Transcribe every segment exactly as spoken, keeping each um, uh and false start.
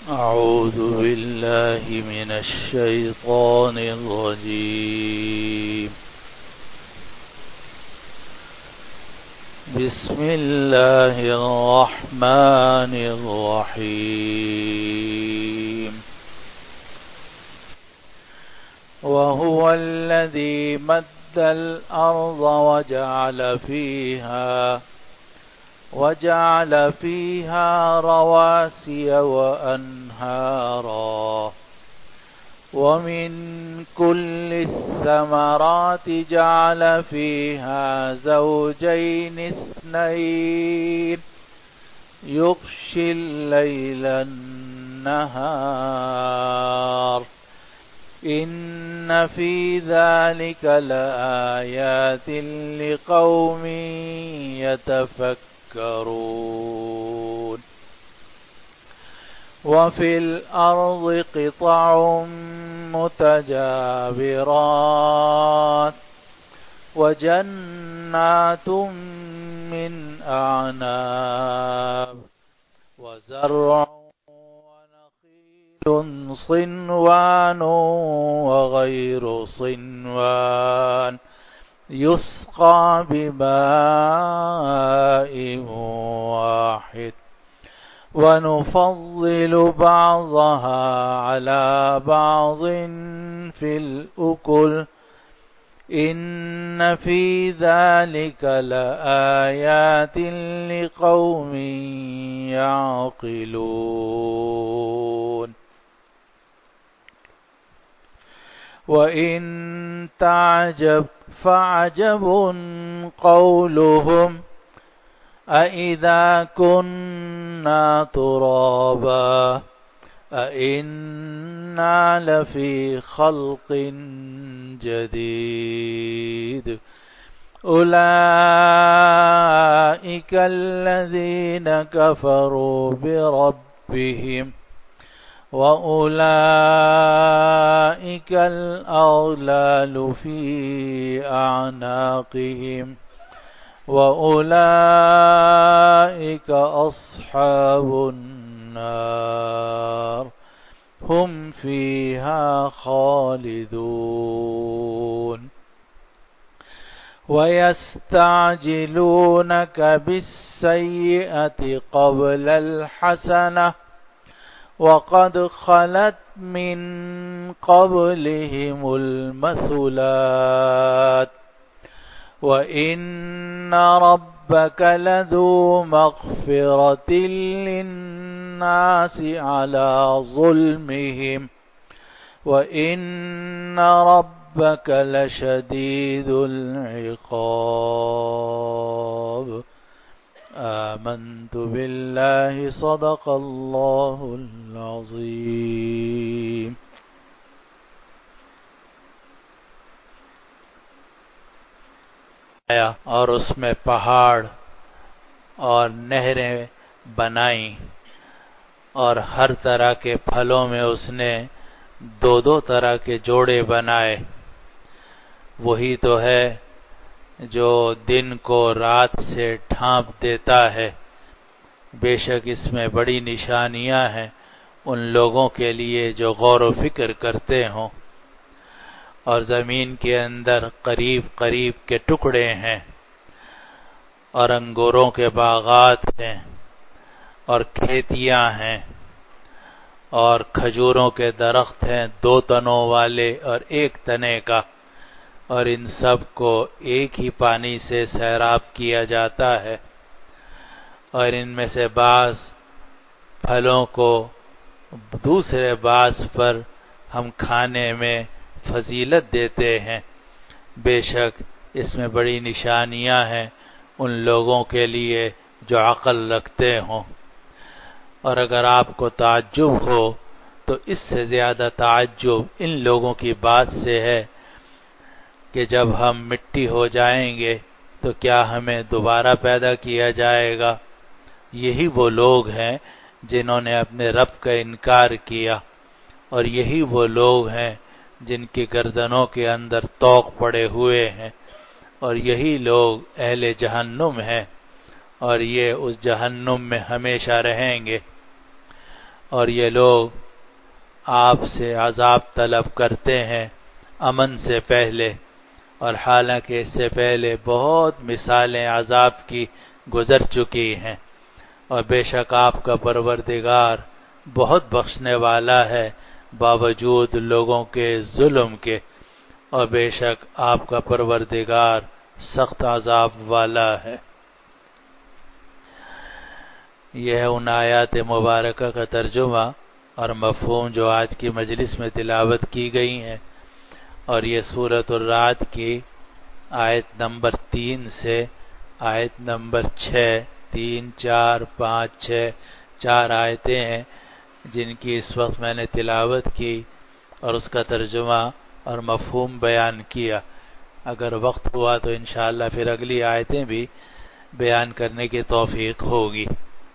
أعوذ بالله من الشيطان الرجيم. بسم الله الرحمن الرحيم. وهو الذي مد الأرض وجعل فيها وجعل فيها رواسي وأنهارا ومن كل الثمرات جعل فيها زوجين اثنين يغشي الليل النهار إن في ذلك لآيات لقوم يتفكرون. وفي الأرض قطع متجاورات وجنات من أعناب وزرع ونخيل صنوان وغير صنوان يسقى بماء واحد ونفضل بعضها على بعض في الأكل إن في ذلك لآيات لقوم يعقلون. وإن تعجب فعجب قولهم أإذا كنا ترابا أإنا لفي خلق جديد أولئك الذين كفروا بربهم وأولئك الأغلال في أعناقهم وأولئك أصحاب النار هم فيها خالدون. ويستعجلونك بالسيئة قبل الحسنة وقد خلت من قبلهم المثلات وإن ربك لذو مغفرة للناس على ظلمهم وإن ربك لشديد العقاب. آمنت بالله صدق الله العظيم. और उसमें पहाड़ और नहरें बनाई और हर तरह के फलों में उसने दो दो तरह के जोड़े बनाए। वही तो है जो दिन को रात से ढांप देता है। बेशक इसमें बड़ी निशानियां हैं उन लोगों के लिए जो गौर व फिक्र करते हों। और ज़मीन के अंदर करीब करीब के टुकड़े हैं और अंगूरों के बागात हैं और खेतियां हैं और खजूरों के दरख्त हैं, दो तनों वाले और एक तने का, और इन सब को एक ही पानी से सैराब किया जाता है। और इनमें से बाज़ फलों को दूसरे बाज़ पर हम खाने में फजीलत देते हैं। बेशक इसमें बड़ी निशानियां हैं उन लोगों के लिए जो अक्ल रखते हों। और अगर आपको ताज्जुब हो तो इससे ज़्यादा ताज्जुब इन लोगों की बात से है कि जब हम मिट्टी हो जाएंगे तो क्या हमें दोबारा पैदा किया जाएगा। यही वो लोग हैं जिन्होंने अपने रब का इनकार किया और यही वो लोग हैं जिनकी गर्दनों के अंदर तौक पड़े हुए हैं और यही लोग अहले जहन्नुम हैं और ये उस जहन्नुम में हमेशा रहेंगे। اور یہ لوگ آپ سے عذاب طلب کرتے ہیں امن سے پہلے، اور حالانکہ اس سے پہلے بہت مثالیں عذاب کی گزر چکی ہیں، اور بے شک آپ کا پروردگار بہت بخشنے والا ہے باوجود لوگوں کے ظلم کے، اور بے شک آپ کا پروردگار سخت عذاب والا ہے۔ یہ ہے ان آیات مبارکہ کا ترجمہ اور مفہوم جو آج کی مجلس میں تلاوت کی گئی ہیں، اور یہ سورۃ الرعد کی آیت نمبر تین سے آیت نمبر چھ، تین، چار، پانچ، چھ، چار آیتیں ہیں جن کی اس وقت میں نے تلاوت کی اور اس کا ترجمہ اور مفہوم بیان کیا۔ اگر وقت ہوا تو انشاءاللہ پھر اگلی آیتیں بھی بیان کرنے کی توفیق ہوگی۔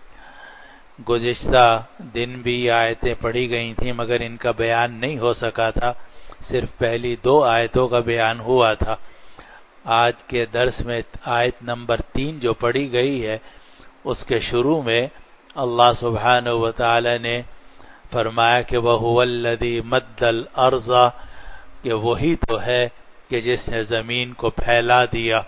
گزشتہ دن بھی یہ آیتیں پڑھی گئی تھیں مگر ان کا بیان نہیں ہو سکا تھا، صرف پہلی دو آیتوں کا بیان ہوا تھا۔ آج کے درس میں آیت نمبر تین جو پڑھی گئی ہے اس کے شروع میں اللہ سبحانہ و تعالی نے فرمایا کہ وَهُوَ الَّذِي مَدَّ الْأَرْضَ، کہ وہی تو ہے کہ جس نے زمین کو پھیلا دیا،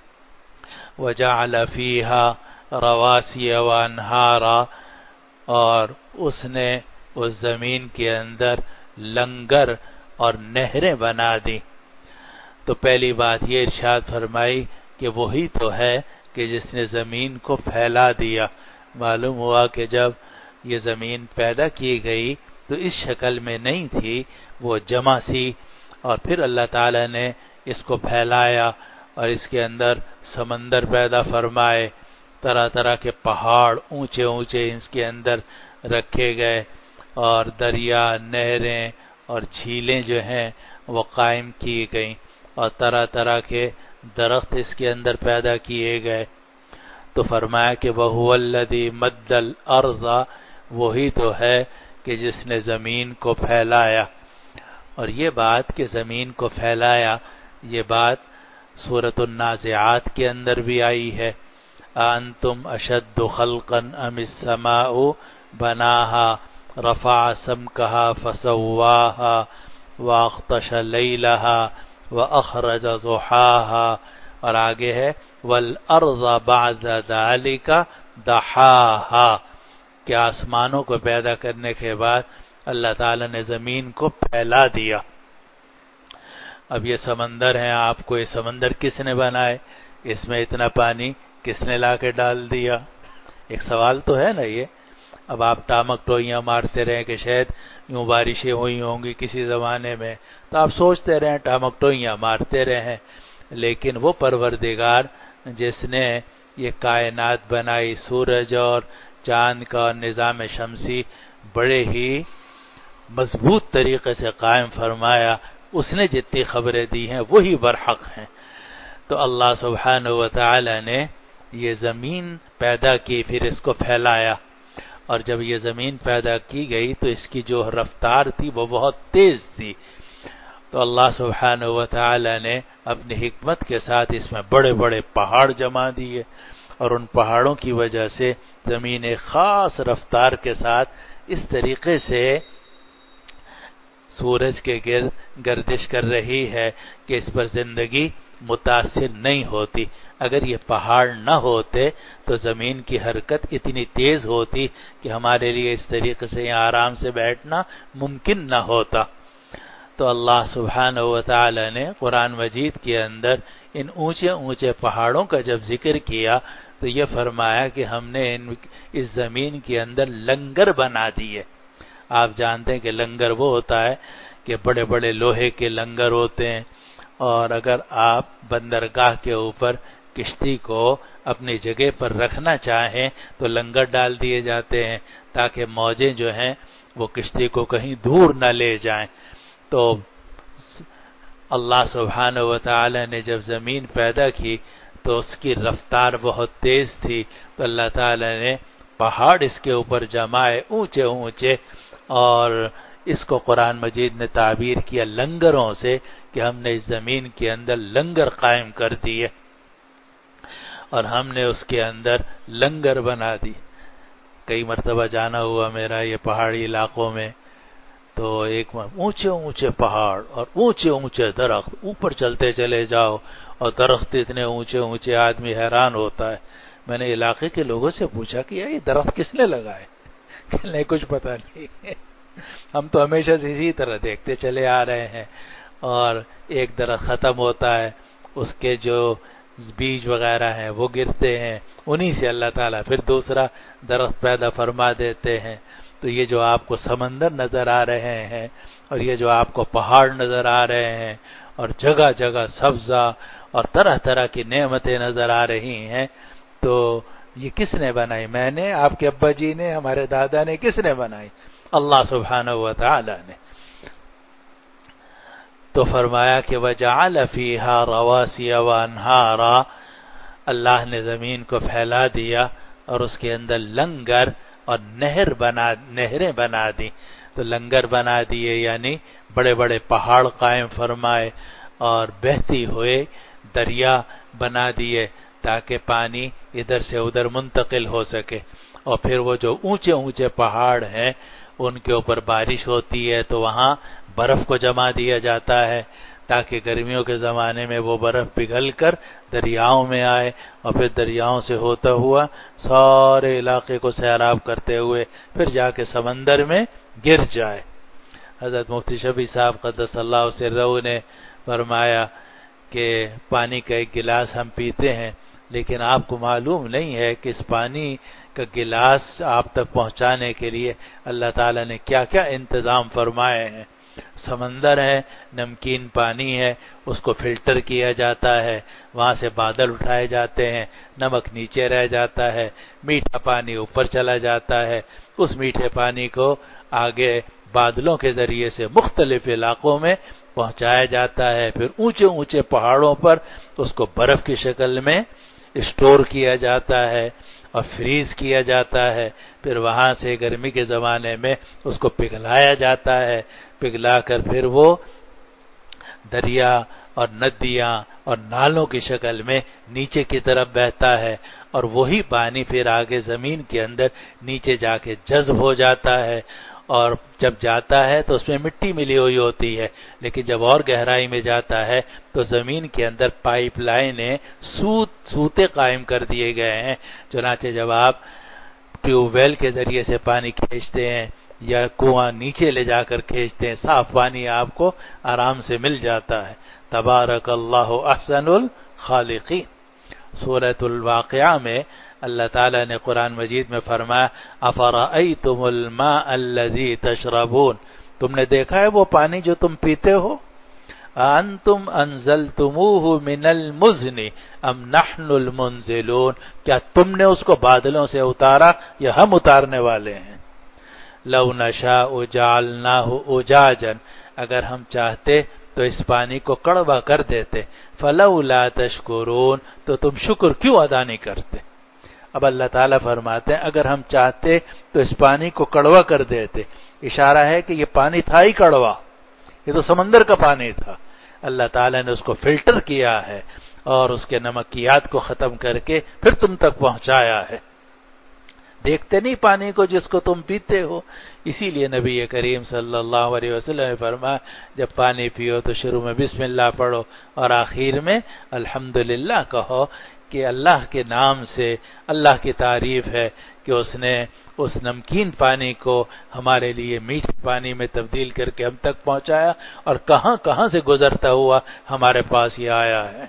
وَجَعَلَ فِيهَا رَوَاسِيَ وَأَنْهَارًا، اور اس نے اس زمین کے اندر لنگر اور نہریں بنا دی۔ تو پہلی بات یہ ارشاد فرمائی کہ وہی تو ہے کہ جس نے زمین کو پھیلا دیا۔ معلوم ہوا کہ جب یہ زمین پیدا کی گئی تو اس شکل میں نہیں تھی، وہ جمع سی، اور پھر اللہ تعالی نے اس کو پھیلایا اور اس کے اندر سمندر پیدا فرمائے، طرح طرح کے پہاڑ اونچے اونچے اس کے اندر رکھے گئے، اور دریا، نہریں اور جھیلیں جو ہیں وہ قائم کی گئیں، اور طرح طرح کے درخت اس کے اندر پیدا کیے گئے۔ تو فرمایا کہ وَهُوَ الَّذِي مَدَّ الْأَرْضَ، وہی تو ہے کہ جس نے زمین کو پھیلایا۔ اور یہ بات کہ زمین کو پھیلایا، یہ بات سورۃ النازعات کے اندر بھی آئی ہے۔ أَأَنْتُمْ أَشَدُّ خَلْقًا أَمِ السَّمَاءُ بَنَاهَا رَفَعَ سَمْكَهَا فَسَوَّاهَا وَأَغْطَشَ لَيْلَهَا وَأَخْرَجَ ضُحَاهَا، اور آگے ہے وَالْأَرْضَ بَعْدَ ذَلِكَ دَحَاهَا، کہ آسمانوں کو پیدا کرنے کے بعد اللہ تعالی نے زمین کو پھیلا دیا۔ اب یہ سمندر ہیں، آپ کو یہ سمندر کس نے بنائے؟ اس میں اتنا پانی کس نے لا کے ڈال دیا؟ ایک سوال تو ہے نا یہ۔ اب آپ ٹامک ٹوئیاں مارتے رہیں کہ شاید یوں بارشیں ہوئی ہوں گی کسی زمانے میں، تو آپ سوچتے رہیں، ٹامک ٹوئیاں مارتے رہیں، لیکن وہ پروردگار جس نے یہ کائنات بنائی، سورج اور چاند کا اور نظام شمسی بڑے ہی مضبوط طریقے سے قائم فرمایا، اس نے جتنی خبریں دی ہیں وہی برحق ہیں۔ تو اللہ سبحانہ و تعالی نے یہ زمین پیدا کی، پھر اس کو پھیلایا، اور جب یہ زمین پیدا کی گئی تو اس کی جو رفتار تھی وہ بہت تیز تھی، تو اللہ سبحانہ و تعالی نے اپنی حکمت کے ساتھ اس میں بڑے بڑے پہاڑ جما دیے، اور ان پہاڑوں کی وجہ سے زمین ایک خاص رفتار کے ساتھ اس طریقے سے سورج کے گرد گردش کر رہی ہے کہ اس پر زندگی متاثر نہیں ہوتی۔ اگر یہ پہاڑ نہ ہوتے تو زمین کی حرکت اتنی تیز ہوتی کہ ہمارے لیے اس طریقے سے یہاں آرام سے بیٹھنا ممکن نہ ہوتا۔ تو اللہ سبحانہ و تعالی نے قرآن مجید کے اندر ان اونچے اونچے پہاڑوں کا جب ذکر کیا تو یہ فرمایا کہ ہم نے ان اس زمین کے اندر لنگر بنا دیے۔ آپ جانتے ہیں کہ لنگر وہ ہوتا ہے کہ بڑے بڑے لوہے کے لنگر ہوتے ہیں، اور اگر آپ بندرگاہ کے اوپر کشتی کو اپنی جگہ پر رکھنا چاہیں تو لنگر ڈال دیے جاتے ہیں تاکہ موجیں جو ہیں وہ کشتی کو کہیں دور نہ لے جائیں۔ تو اللہ سبحانہ و تعالی نے جب زمین پیدا کی تو اس کی رفتار بہت تیز تھی، تو اللہ تعالی نے پہاڑ اس کے اوپر جمائے اونچے اونچے، اور اس کو قرآن مجید نے تعبیر کیا لنگروں سے کہ ہم نے اس زمین کے اندر لنگر قائم کر دیے، اور ہم نے اس کے اندر لنگر بنا دی۔ کئی مرتبہ جانا ہوا میرا یہ پہاڑی علاقوں میں، تو ایک اونچے اونچے پہاڑ اور اونچے اونچے درخت، اوپر چلتے چلے جاؤ اور درخت اتنے اونچے اونچے، آدمی حیران ہوتا ہے۔ میں نے علاقے کے لوگوں سے پوچھا کہ یہ درخت کس نے لگائے؟ کہ کچھ پتہ نہیں، ہم تو ہمیشہ سے اسی طرح دیکھتے چلے آ رہے ہیں، اور ایک درخت ختم ہوتا ہے، اس کے جو بیج وغیرہ ہیں وہ گرتے ہیں، انہی سے اللہ تعالیٰ پھر دوسرا درخت پیدا فرما دیتے ہیں۔ تو یہ جو آپ کو سمندر نظر آ رہے ہیں اور یہ جو آپ کو پہاڑ نظر آ رہے ہیں اور جگہ جگہ سبزہ اور طرح طرح کی نعمتیں نظر آ رہی ہیں، تو یہ کس نے بنائی؟ میں نے، آپ کے ابا جی نے، ہمارے دادا نے، کس نے بنائی؟ اللہ سبحانہ و تعالی نے۔ تو فرمایا کہ وَجَعَلَ فِيهَا رَوَاسِيَ وَأَنْهَارًا، اللہ نے زمین کو پھیلا دیا اور اس کے اندر لنگر اور نہر بنا نہریں بنا دی۔ تو لنگر بنا دیے یعنی بڑے بڑے پہاڑ قائم فرمائے اور بہتی ہوئے دریا بنا دیے تاکہ پانی ادھر سے ادھر منتقل ہو سکے، اور پھر وہ جو اونچے اونچے پہاڑ ہیں ان کے اوپر بارش ہوتی ہے تو وہاں برف کو جما دیا جاتا ہے تاکہ گرمیوں کے زمانے میں وہ برف پگھل کر دریاؤں میں آئے اور پھر دریاؤں سے ہوتا ہوا سارے علاقے کو سیراب کرتے ہوئے پھر جا کے سمندر میں گر جائے۔ حضرت مفتی شفیع صاحب قدس اللہ سرہ نے فرمایا کہ پانی کا ایک گلاس ہم پیتے ہیں، لیکن آپ کو معلوم نہیں ہے کہ اس پانی کا گلاس آپ تک پہنچانے کے لیے اللہ تعالیٰ نے کیا کیا انتظام فرمائے ہیں۔ سمندر ہے، نمکین پانی ہے، اس کو فلٹر کیا جاتا ہے، وہاں سے بادل اٹھائے جاتے ہیں، نمک نیچے رہ جاتا ہے، میٹھا پانی اوپر چلا جاتا ہے، اس میٹھے پانی کو آگے بادلوں کے ذریعے سے مختلف علاقوں میں پہنچایا جاتا ہے، پھر اونچے اونچے پہاڑوں پر اس کو برف کی شکل میں اسٹور کیا جاتا ہے اور فریز کیا جاتا ہے، پھر وہاں سے گرمی کے زمانے میں اس کو پگھلایا جاتا ہے، پگھلا کر پھر وہ دریا اور ندیاں اور نالوں کی شکل میں نیچے کی طرف بہتا ہے، اور وہی پانی پھر آگے زمین کے اندر نیچے جا کے جذب ہو جاتا ہے، اور جب جاتا ہے تو اس میں مٹی ملی ہوئی ہوتی ہے، لیکن جب اور گہرائی میں جاتا ہے تو زمین کے اندر پائپ لائنیں سوت سوتے قائم کر دیے گئے ہیں، چنانچہ جب آپ ٹیوب ویل کے ذریعے سے پانی کھینچتے ہیں یا کنواں نیچے لے جا کر کھینچتے ہیں، صاف پانی آپ کو آرام سے مل جاتا ہے۔ تبارک اللہ احسن الخالقین۔ سورۃ الواقعہ میں اللہ تعالیٰ نے قرآن مجید میں فرمایا افرأیتم الماء الذی تشربون، تم نے دیکھا ہے وہ پانی جو تم پیتے ہو؟ انتم انزلتموہ من المزن ام نحن المنزلون، کیا تم نے اس کو بادلوں سے اتارا یا ہم اتارنے والے ہیں؟ لو نشاء جعلناہ اجاجا، اگر ہم چاہتے تو اس پانی کو کڑوا کر دیتے، فلولا تشکرون، تو تم شکر کیوں ادا نہیں کرتے؟ اب اللہ تعالیٰ فرماتے ہیں اگر ہم چاہتے تو اس پانی کو کڑوا کر دیتے، اشارہ ہے کہ یہ پانی تھا ہی کڑوا، یہ تو سمندر کا پانی تھا، اللہ تعالیٰ نے اس کو فلٹر کیا ہے اور اس کے نمکیات کو ختم کر کے پھر تم تک پہنچایا ہے۔ دیکھتے نہیں پانی کو جس کو تم پیتے ہو؟ اسی لیے نبی کریم صلی اللہ علیہ وسلم نے فرمایا جب پانی پیو تو شروع میں بسم اللہ پڑھو اور آخر میں الحمدللہ کہو، کہ اللہ کے نام سے اللہ کی تعریف ہے کہ اس نے اس نمکین پانی کو ہمارے لیے میٹھے پانی میں تبدیل کر کے ہم تک پہنچایا اور کہاں کہاں سے گزرتا ہوا ہمارے پاس یہ آیا ہے۔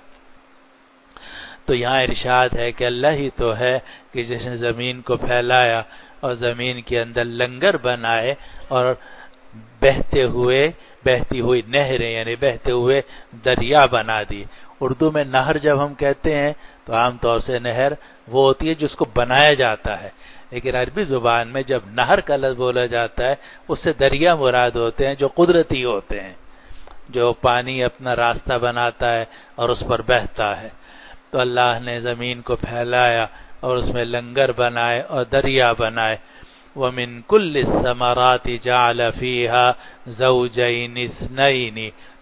تو یہاں ارشاد ہے کہ اللہ ہی تو ہے کہ جس نے زمین کو پھیلایا اور زمین کے اندر لنگر بنائے اور بہتے ہوئے بہتی ہوئی نہریں یعنی بہتے ہوئے دریا بنا دی۔ اردو میں نہر جب ہم کہتے ہیں تو عام طور سے نہر وہ ہوتی ہے جس کو بنایا جاتا ہے، لیکن عربی زبان میں جب نہر کا لفظ بولا جاتا ہے اس سے دریا مراد ہوتے ہیں جو قدرتی ہوتے ہیں، جو پانی اپنا راستہ بناتا ہے اور اس پر بہتا ہے۔ تو اللہ نے زمین کو پھیلایا اور اس میں لنگر بنائے اور دریا بنائے۔ وَمِن كُلِّ الثَّمَرَاتِ جَعَلَ فِيهَا زَوْجَيْنِ اثْنَيْنِ،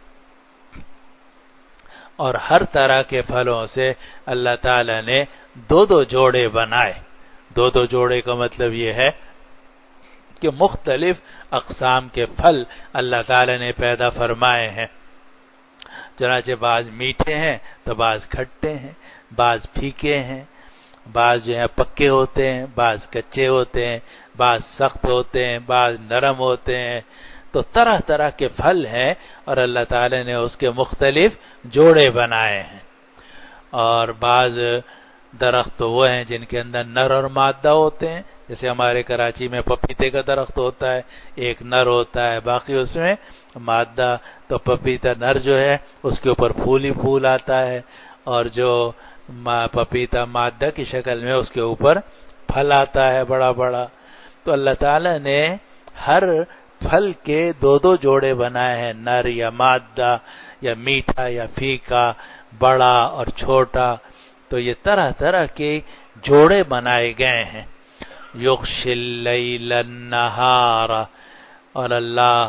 اور ہر طرح کے پھلوں سے اللہ تعالی نے دو دو جوڑے بنائے، دو دو جوڑے کا مطلب یہ ہے کہ مختلف اقسام کے پھل اللہ تعالی نے پیدا فرمائے ہیں، چنانچہ بعض میٹھے ہیں تو بعض کھٹے ہیں، بعض پھیکے ہیں، بعض جو ہے پکے ہوتے ہیں، بعض کچے ہوتے ہیں، بعض سخت ہوتے ہیں، بعض نرم ہوتے ہیں، تو طرح طرح کے پھل ہیں اور اللہ تعالی نے اس کے مختلف جوڑے بنائے ہیں۔ اور بعض درخت تو وہ ہیں جن کے اندر نر اور مادہ ہوتے ہیں، جیسے ہمارے کراچی میں پپیتے کا درخت ہوتا ہے، ایک نر ہوتا ہے باقی اس میں مادہ، تو پپیتا نر جو ہے اس کے اوپر پھول ہی پھول آتا ہے، اور جو پپیتا مادہ کی شکل میں اس کے اوپر پھل آتا ہے بڑا بڑا۔ تو اللہ تعالی نے ہر پھل کے دو دو جوڑے بنائے ہیں، نر یا مادہ یا میٹھا یا پھیکا، بڑا اور چھوٹا، تو یہ طرح طرح کے جوڑے بنائے گئے ہیں۔ یغشی اللیل النہار، اور اللہ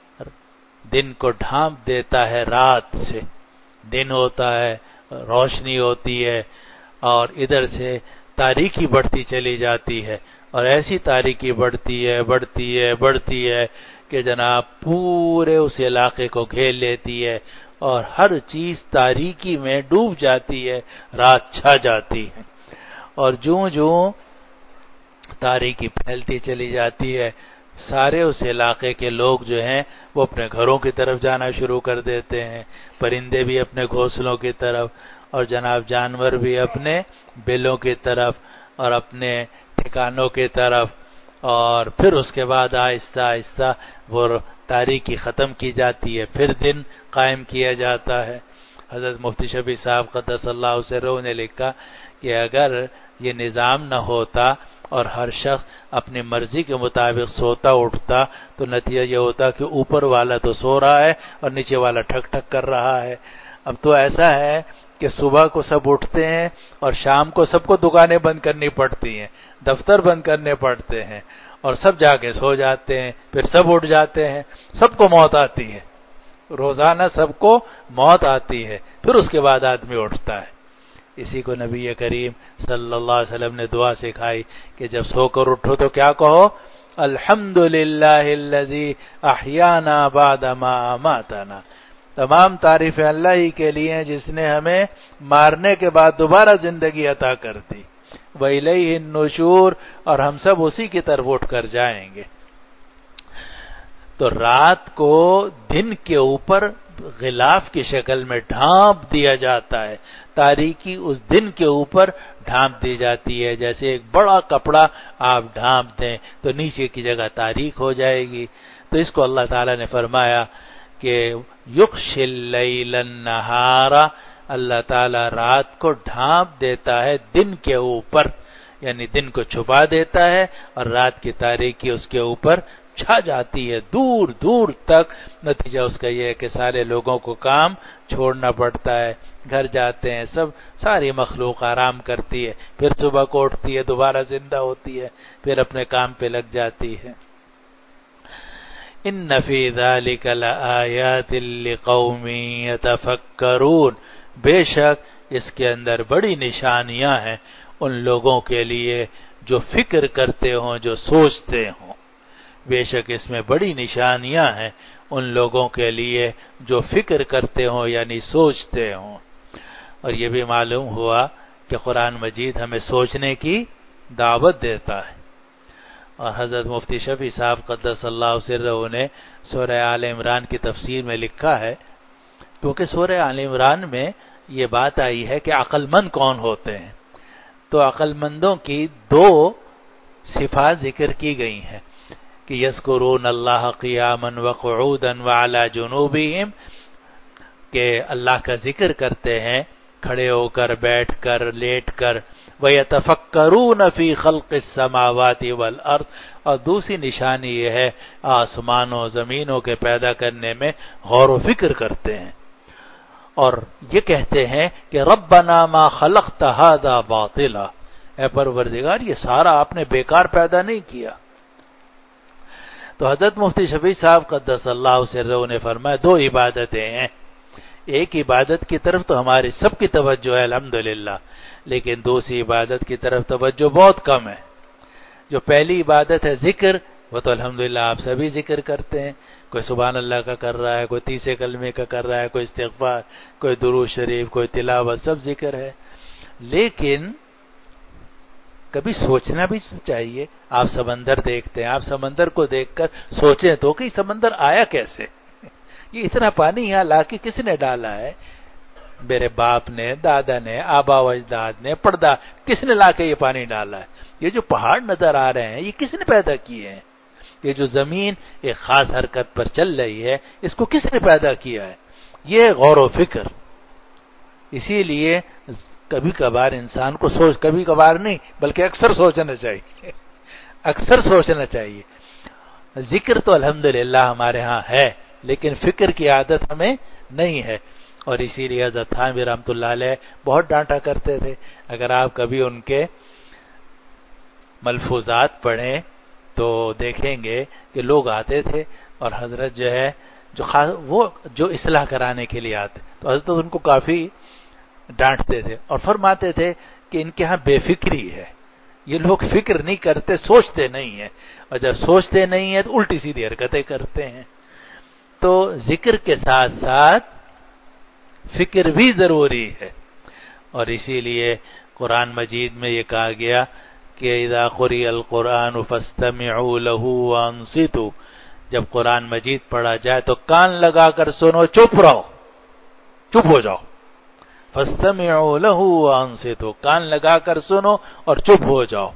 دن کو ڈھانپ دیتا ہے رات سے، دن ہوتا ہے، روشنی ہوتی ہے، اور ادھر سے تاریکی بڑھتی چلی جاتی ہے، اور ایسی تاریکی بڑھتی ہے بڑھتی ہے بڑھتی ہے کہ جناب پورے اس علاقے کو گھیر لیتی ہے، اور ہر چیز تاریکی میں ڈوب جاتی ہے، رات چھا جاتی ہے، اور جوں جوں تاریکی پھیلتی چلی جاتی ہے، سارے اس علاقے کے لوگ جو ہیں وہ اپنے گھروں کی طرف جانا شروع کر دیتے ہیں، پرندے بھی اپنے گھونسلوں کی طرف، اور جناب جانور بھی اپنے بلوں کی طرف اور اپنے ٹھکانوں کی طرف، اور پھر اس کے بعد آہستہ آہستہ وہ تاریکی ختم کی جاتی ہے، پھر دن قائم کیا جاتا ہے۔ حضرت مفتی شفیع صاحب قدس اللہ سرہ نے لکھا کہ اگر یہ نظام نہ ہوتا اور ہر شخص اپنی مرضی کے مطابق سوتا اٹھتا تو نتیجہ یہ ہوتا کہ اوپر والا تو سو رہا ہے اور نیچے والا ٹھک ٹھک کر رہا ہے۔ اب تو ایسا ہے کہ صبح کو سب اٹھتے ہیں اور شام کو سب کو دکانیں بند کرنی پڑتی ہیں، دفتر بند کرنے پڑتے ہیں، اور سب جا کے سو جاتے ہیں، پھر سب اٹھ جاتے ہیں، سب کو موت آتی ہے، روزانہ سب کو موت آتی ہے، پھر اس کے بعد آدمی اٹھتا ہے۔ اسی کو نبی کریم صلی اللہ علیہ وسلم نے دعا سکھائی کہ جب سو کر اٹھو تو کیا کہو؟ الحمدللہ الذی احیانا بعد ما اماتنا، تمام تعریفیں اللہ ہی کے لیے جس نے ہمیں مارنے کے بعد دوبارہ زندگی عطا کر دی، وَإِلَيْهِ النُّشُورُ، اور ہم سب اسی کی طرف اٹھ کر جائیں گے۔ تو رات کو دن کے اوپر غلاف کی شکل میں ڈھانپ دیا جاتا ہے، تاریکی اس دن کے اوپر ڈھانپ دی جاتی ہے، جیسے ایک بڑا کپڑا آپ ڈھانپ دیں تو نیچے کی جگہ تاریک ہو جائے گی۔ تو اس کو اللہ تعالیٰ نے فرمایا کہ یغشی اللیل النہار، اللہ تعالیٰ رات کو ڈھانپ دیتا ہے دن کے اوپر، یعنی دن کو چھپا دیتا ہے اور رات کی تاریکی اس کے اوپر چھا جاتی ہے دور دور تک۔ نتیجہ اس کا یہ ہے کہ سارے لوگوں کو کام چھوڑنا پڑتا ہے، گھر جاتے ہیں سب، ساری مخلوق آرام کرتی ہے، پھر صبح کو اٹھتی ہے، دوبارہ زندہ ہوتی ہے، پھر اپنے کام پہ لگ جاتی ہے۔ ان فی ذلک لآیات لقوم یتفکرون، بے شک اس کے اندر بڑی نشانیاں ہیں ان لوگوں کے لیے جو فکر کرتے ہوں، جو سوچتے ہوں۔ بے شک اس میں بڑی نشانیاں ہیں ان لوگوں کے لیے جو فکر کرتے ہوں یعنی سوچتے ہوں۔ اور یہ بھی معلوم ہوا کہ قرآن مجید ہمیں سوچنے کی دعوت دیتا ہے، اور حضرت مفتی شفیع صاحب قدس اللہ سرہ نے سورہ آل عمران کی تفسیر میں لکھا ہے، کیونکہ سورہ آل عمران میں یہ بات آئی ہے کہ عقل مند کون ہوتے ہیں، تو عقل مندوں کی دو صفات ذکر کی گئی ہیں کہ یذکرون اللہ قیاما وقعودا وعلی جنوبہم، کہ اللہ کا ذکر کرتے ہیں کھڑے ہو کر، بیٹھ کر، لیٹ کر، وَيَتَفَكَّرُونَ فِي خَلْقِ السَّمَاوَاتِ وَالْأَرْضِ، اور دوسری نشانی یہ ہے آسمانوں زمینوں کے پیدا کرنے میں غور و فکر کرتے ہیں، اور یہ کہتے ہیں کہ رَبَّنَا مَا خَلَقْتَ هَذَا بَاطِلًا، اے پروردگار یہ سارا آپ نے بیکار پیدا نہیں کیا۔ تو حضرت مفتی شفیع صاحب قدس اللہ سرہ نے فرمایا دو عبادتیں ہیں، ایک عبادت کی طرف تو ہماری سب کی توجہ ہے الحمدللہ، لیکن دوسری عبادت کی طرف توجہ بہت کم ہے۔ جو پہلی عبادت ہے ذکر، وہ تو الحمدللہ آپ سبھی ذکر کرتے ہیں، کوئی سبحان اللہ کا کر رہا ہے، کوئی تیسرے کلمے کا کر رہا ہے، کوئی استغفار، کوئی درود شریف، کوئی تلاوت، سب ذکر ہے۔ لیکن کبھی سوچنا بھی چاہیے۔ آپ سمندر دیکھتے ہیں، آپ سمندر کو دیکھ کر سوچیں تو کہ سمندر آیا کیسے، یہ اتنا پانی یہاں لا کے کس نے ڈالا ہے؟ میرے باپ نے، دادا نے، آبا و اجداد نے، پردہ، کس نے لا کے یہ پانی ڈالا ہے؟ یہ جو پہاڑ نظر آ رہے ہیں یہ کس نے پیدا کیے ہیں؟ یہ جو زمین ایک خاص حرکت پر چل رہی ہے اس کو کس نے پیدا کیا ہے؟ یہ غور و فکر۔ اسی لیے کبھی کبھار انسان کو سوچ، کبھی کبھار نہیں بلکہ اکثر سوچنا چاہیے، اکثر سوچنا چاہیے۔ ذکر تو الحمدللہ ہمارے ہاں ہے، لیکن فکر کی عادت ہمیں نہیں ہے، اور اسی لیے حضرت تھانوی رحمۃ اللہ علیہ بہت ڈانٹا کرتے تھے۔ اگر آپ کبھی ان کے ملفوظات پڑھیں تو دیکھیں گے کہ لوگ آتے تھے اور حضرت جو ہے جو خاص وہ جو اصلاح کرانے کے لیے آتے تو حضرت ان کو کافی ڈانٹتے تھے اور فرماتے تھے کہ ان کے ہاں بے فکری ہے، یہ لوگ فکر نہیں کرتے، سوچتے نہیں ہیں، اور جب سوچتے نہیں ہیں تو الٹی سیدھی حرکتیں کرتے ہیں۔ تو ذکر کے ساتھ ساتھ فکر بھی ضروری ہے، اور اسی لیے قرآن مجید میں یہ کہا گیا کہ اذا قرئ القرآن فاستمعوا له وانصتوا، جب قرآن مجید پڑھا جائے تو کان لگا کر سنو، چپ رہو، چپ ہو جاؤ۔ فاستمعوا له وانصتوا، کان لگا کر سنو اور چپ ہو جاؤ۔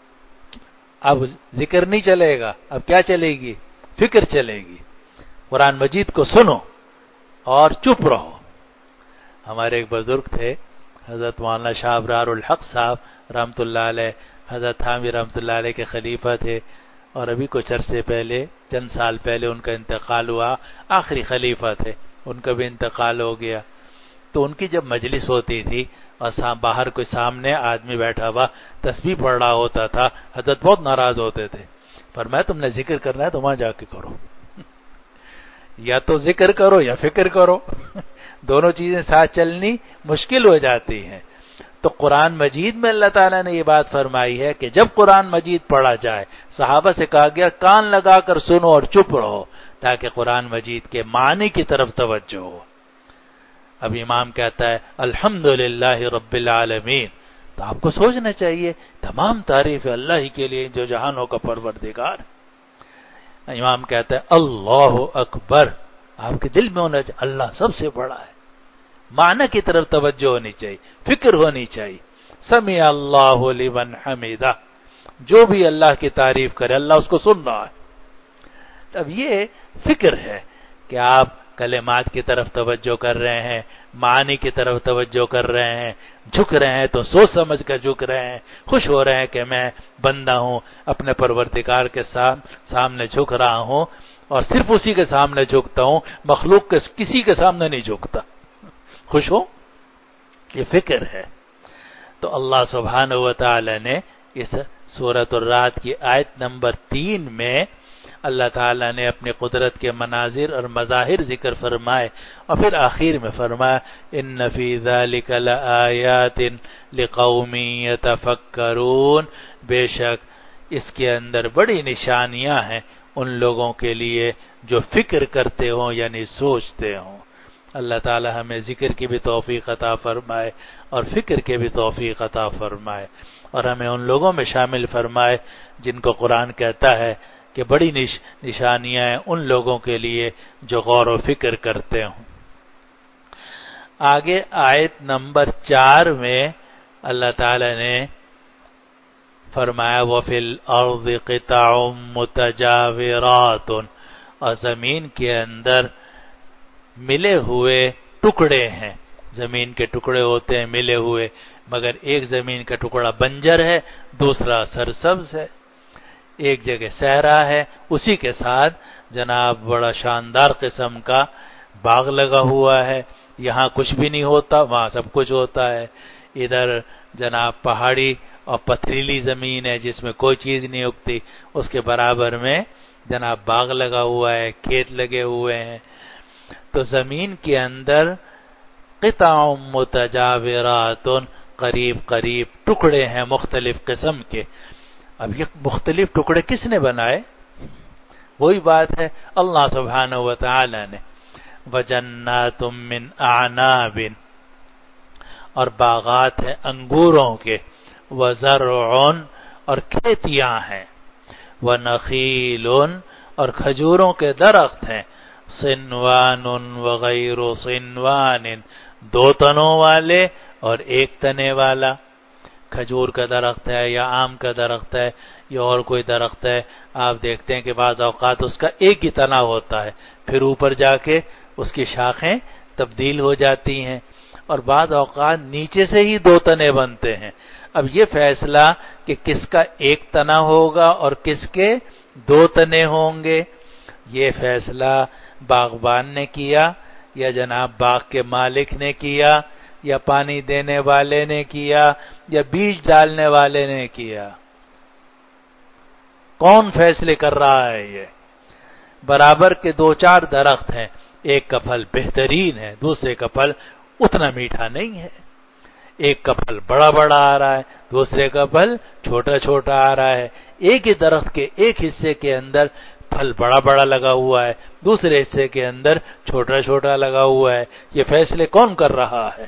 اب ذکر نہیں چلے گا، اب کیا چلے گی؟ فکر چلے گی۔ قرآن مجید کو سنو اور چپ رہو۔ ہمارے ایک بزرگ تھے حضرت مولانا شاہ ابرار الحق صاحب رحمۃ اللہ علیہ، حضرت تھانوی رحمۃ اللہ علیہ کے خلیفہ تھے، اور ابھی کچھ عرصے پہلے، چند سال پہلے ان کا انتقال ہوا، آخری خلیفہ تھے، ان کا بھی انتقال ہو گیا۔ تو ان کی جب مجلس ہوتی تھی اور باہر کوئی سامنے آدمی بیٹھا ہوا تسبیح پڑھ رہا ہوتا تھا، حضرت بہت ناراض ہوتے تھے، فرمایا تم نے ذکر کرنا ہے تو وہاں جا کے کرو، یا تو ذکر کرو یا فکر کرو، دونوں چیزیں ساتھ چلنی مشکل ہو جاتی ہیں۔ تو قرآن مجید میں اللہ تعالیٰ نے یہ بات فرمائی ہے کہ جب قرآن مجید پڑھا جائے، صحابہ سے کہا گیا کان لگا کر سنو اور چپ رہو، تاکہ قرآن مجید کے معنی کی طرف توجہ ہو۔ اب امام کہتا ہے الحمدللہ رب العالمین، تو آپ کو سوچنا چاہیے تمام تعریف اللہ ہی کے لیے جو جہانوں کا پروردگار۔ امام کہتا ہے اللہ اکبر، آپ کے دل میں ہونا چاہیے اللہ سب سے بڑا ہے، معنی کی طرف توجہ ہونی چاہیے، فکر ہونی چاہیے۔ سمع اللہ لمن حمدہ، جو بھی اللہ کی تعریف کرے اللہ اس کو سن رہا ہے۔ اب یہ فکر ہے کہ آپ کلمات کی طرف توجہ کر رہے ہیں، معانی کی طرف توجہ کر رہے ہیں، جھک رہے ہیں تو سوچ سمجھ کر جھک رہے ہیں، خوش ہو رہے ہیں کہ میں بندہ ہوں، اپنے پروردگار کے سامنے جھک رہا ہوں، اور صرف اسی کے سامنے جھکتا ہوں، مخلوق کے کسی کے سامنے نہیں جھکتا۔ خوش ہو، یہ فکر ہے۔ تو اللہ سبحانہ و تعالی نے اس سورۃ الرعد کی آیت نمبر تین میں اللہ تعالیٰ نے اپنی قدرت کے مناظر اور مظاہر ذکر فرمائے، اور پھر آخر میں فرمایا ان فی ذلک لآیات لقوم یتفکرون، بے شک اس کے اندر بڑی نشانیاں ہیں ان لوگوں کے لیے جو فکر کرتے ہوں، یعنی سوچتے ہوں۔ اللہ تعالی ہمیں ذکر کی بھی توفیق عطا فرمائے اور فکر کے بھی توفیق عطا فرمائے، اور ہمیں ان لوگوں میں شامل فرمائے جن کو قرآن کہتا ہے کہ بڑی نش نشانیاں ہیں ان لوگوں کے لیے جو غور و فکر کرتے ہوں۔ آگے آیت نمبر چار میں اللہ تعالی نے فرمایا وَفِي الْأَرْضِ قِطَعٌ مُتَجَاوِرَاتٌ، اور زمین کے اندر ملے ہوئے ٹکڑے ہیں، زمین کے ٹکڑے ہوتے ہیں ملے ہوئے، مگر ایک زمین کا ٹکڑا بنجر ہے، دوسرا سرسبز ہے، ایک جگہ صحرا ہے، اسی کے ساتھ جناب بڑا شاندار قسم کا باغ لگا ہوا ہے، یہاں کچھ بھی نہیں ہوتا وہاں سب کچھ ہوتا ہے، ادھر جناب پہاڑی اور پتھریلی زمین ہے جس میں کوئی چیز نہیں اگتی، اس کے برابر میں جناب باغ لگا ہوا ہے، کھیت لگے ہوئے ہیں۔ تو زمین کے اندر قطع متجاورات، قریب قریب ٹکڑے ہیں مختلف قسم کے، اب یہ مختلف ٹکڑے کس نے بنائے؟ وہی بات ہے اللہ سبحانہ و تعالی نے، وَجَنَّاتٌ مِّنْ أَعْنَابٍ، اور باغات ہیں انگوروں کے، وَزَرْعٌ، اور کھیتیاں ہیں، وَنَخِيلٌ، اور کھجوروں کے درخت ہیں، صِنْوَانٌ وَغَيْرُ صِنْوَانٍ، دو تنوں والے اور ایک تنے والا۔ کھجور کا درخت ہے یا آم کا درخت ہے یا اور کوئی درخت ہے، آپ دیکھتے ہیں کہ بعض اوقات اس کا ایک ہی تنا ہوتا ہے، پھر اوپر جا کے اس کی شاخیں تبدیل ہو جاتی ہیں، اور بعض اوقات نیچے سے ہی دو تنے بنتے ہیں۔ اب یہ فیصلہ کہ کس کا ایک تنا ہوگا اور کس کے دو تنے ہوں گے، یہ فیصلہ باغبان نے کیا یا جناب باغ کے مالک نے کیا یا پانی دینے والے نے کیا یا بیج ڈالنے والے نے کیا؟ کون فیصلے کر رہا ہے؟ یہ برابر کے دو چار درخت ہیں، ایک کا پھل بہترین ہے، دوسرے کا پھل اتنا میٹھا نہیں ہے، ایک کا پھل بڑا بڑا آ رہا ہے، دوسرے کا پھل چھوٹا چھوٹا آ رہا ہے، ایک ہی درخت کے ایک حصے کے اندر پھل بڑا بڑا لگا ہوا ہے، دوسرے حصے کے اندر چھوٹا چھوٹا لگا ہوا ہے، یہ فیصلے کون کر رہا ہے؟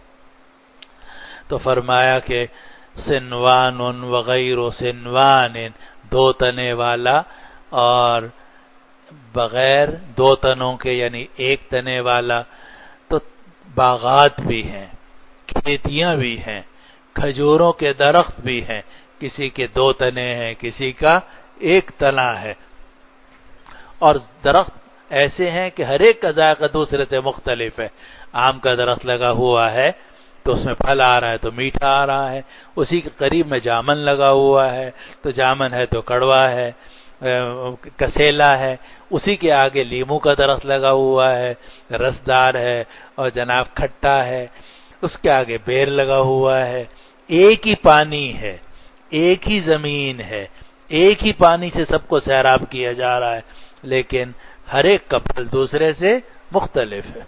تو فرمایا کہ سنوان وغیر سنوان، دو تنے والا اور بغیر دو تنوں کے یعنی ایک تنے والا۔ تو باغات بھی ہیں، کھیتیاں بھی ہیں، کھجوروں کے درخت بھی ہیں، کسی کے دو تنے ہیں، کسی کا ایک تنا ہے، اور درخت ایسے ہیں کہ ہر ایک کا ذائقہ دوسرے سے مختلف ہے۔ آم کا درخت لگا ہوا ہے تو اس میں پھل آ رہا ہے تو میٹھا آ رہا ہے، اسی کے قریب میں جامن لگا ہوا ہے تو جامن ہے تو کڑوا ہے، کسیلا ہے، اسی کے آگے لیمو کا درخت لگا ہوا ہے، رسدار ہے اور جناب کھٹا ہے، اس کے آگے بیر لگا ہوا ہے۔ ایک ہی پانی ہے، ایک ہی زمین ہے، ایک ہی پانی سے سب کو سیراب کیا جا رہا ہے، لیکن ہر ایک کا پھل دوسرے سے مختلف ہے۔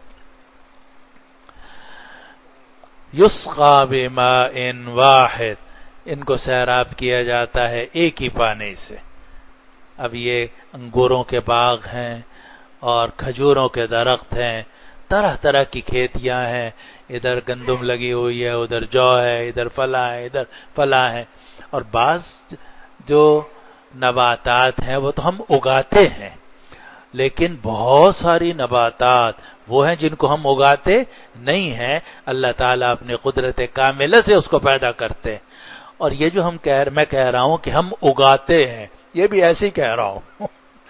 یسقا بماء واحد، ان کو سیراب کیا جاتا ہے ایک ہی پانی سے۔ اب یہ انگوروں کے باغ ہیں اور کھجوروں کے درخت ہیں، طرح طرح کی کھیتیاں ہیں، ادھر گندم لگی ہوئی ہے، ادھر جو ہے، ادھر فلاں ہے، ادھر فلاں ہے، اور بعض جو نباتات ہیں وہ تو ہم اگاتے ہیں، لیکن بہت ساری نباتات وہ ہیں جن کو ہم اگاتے نہیں ہیں، اللہ تعالیٰ اپنی قدرت کاملہ سے اس کو پیدا کرتے ہیں۔ اور یہ جو ہم کہہ میں کہہ رہا ہوں کہ ہم اگاتے ہیں، یہ بھی ایسے ہی کہہ رہا ہوں،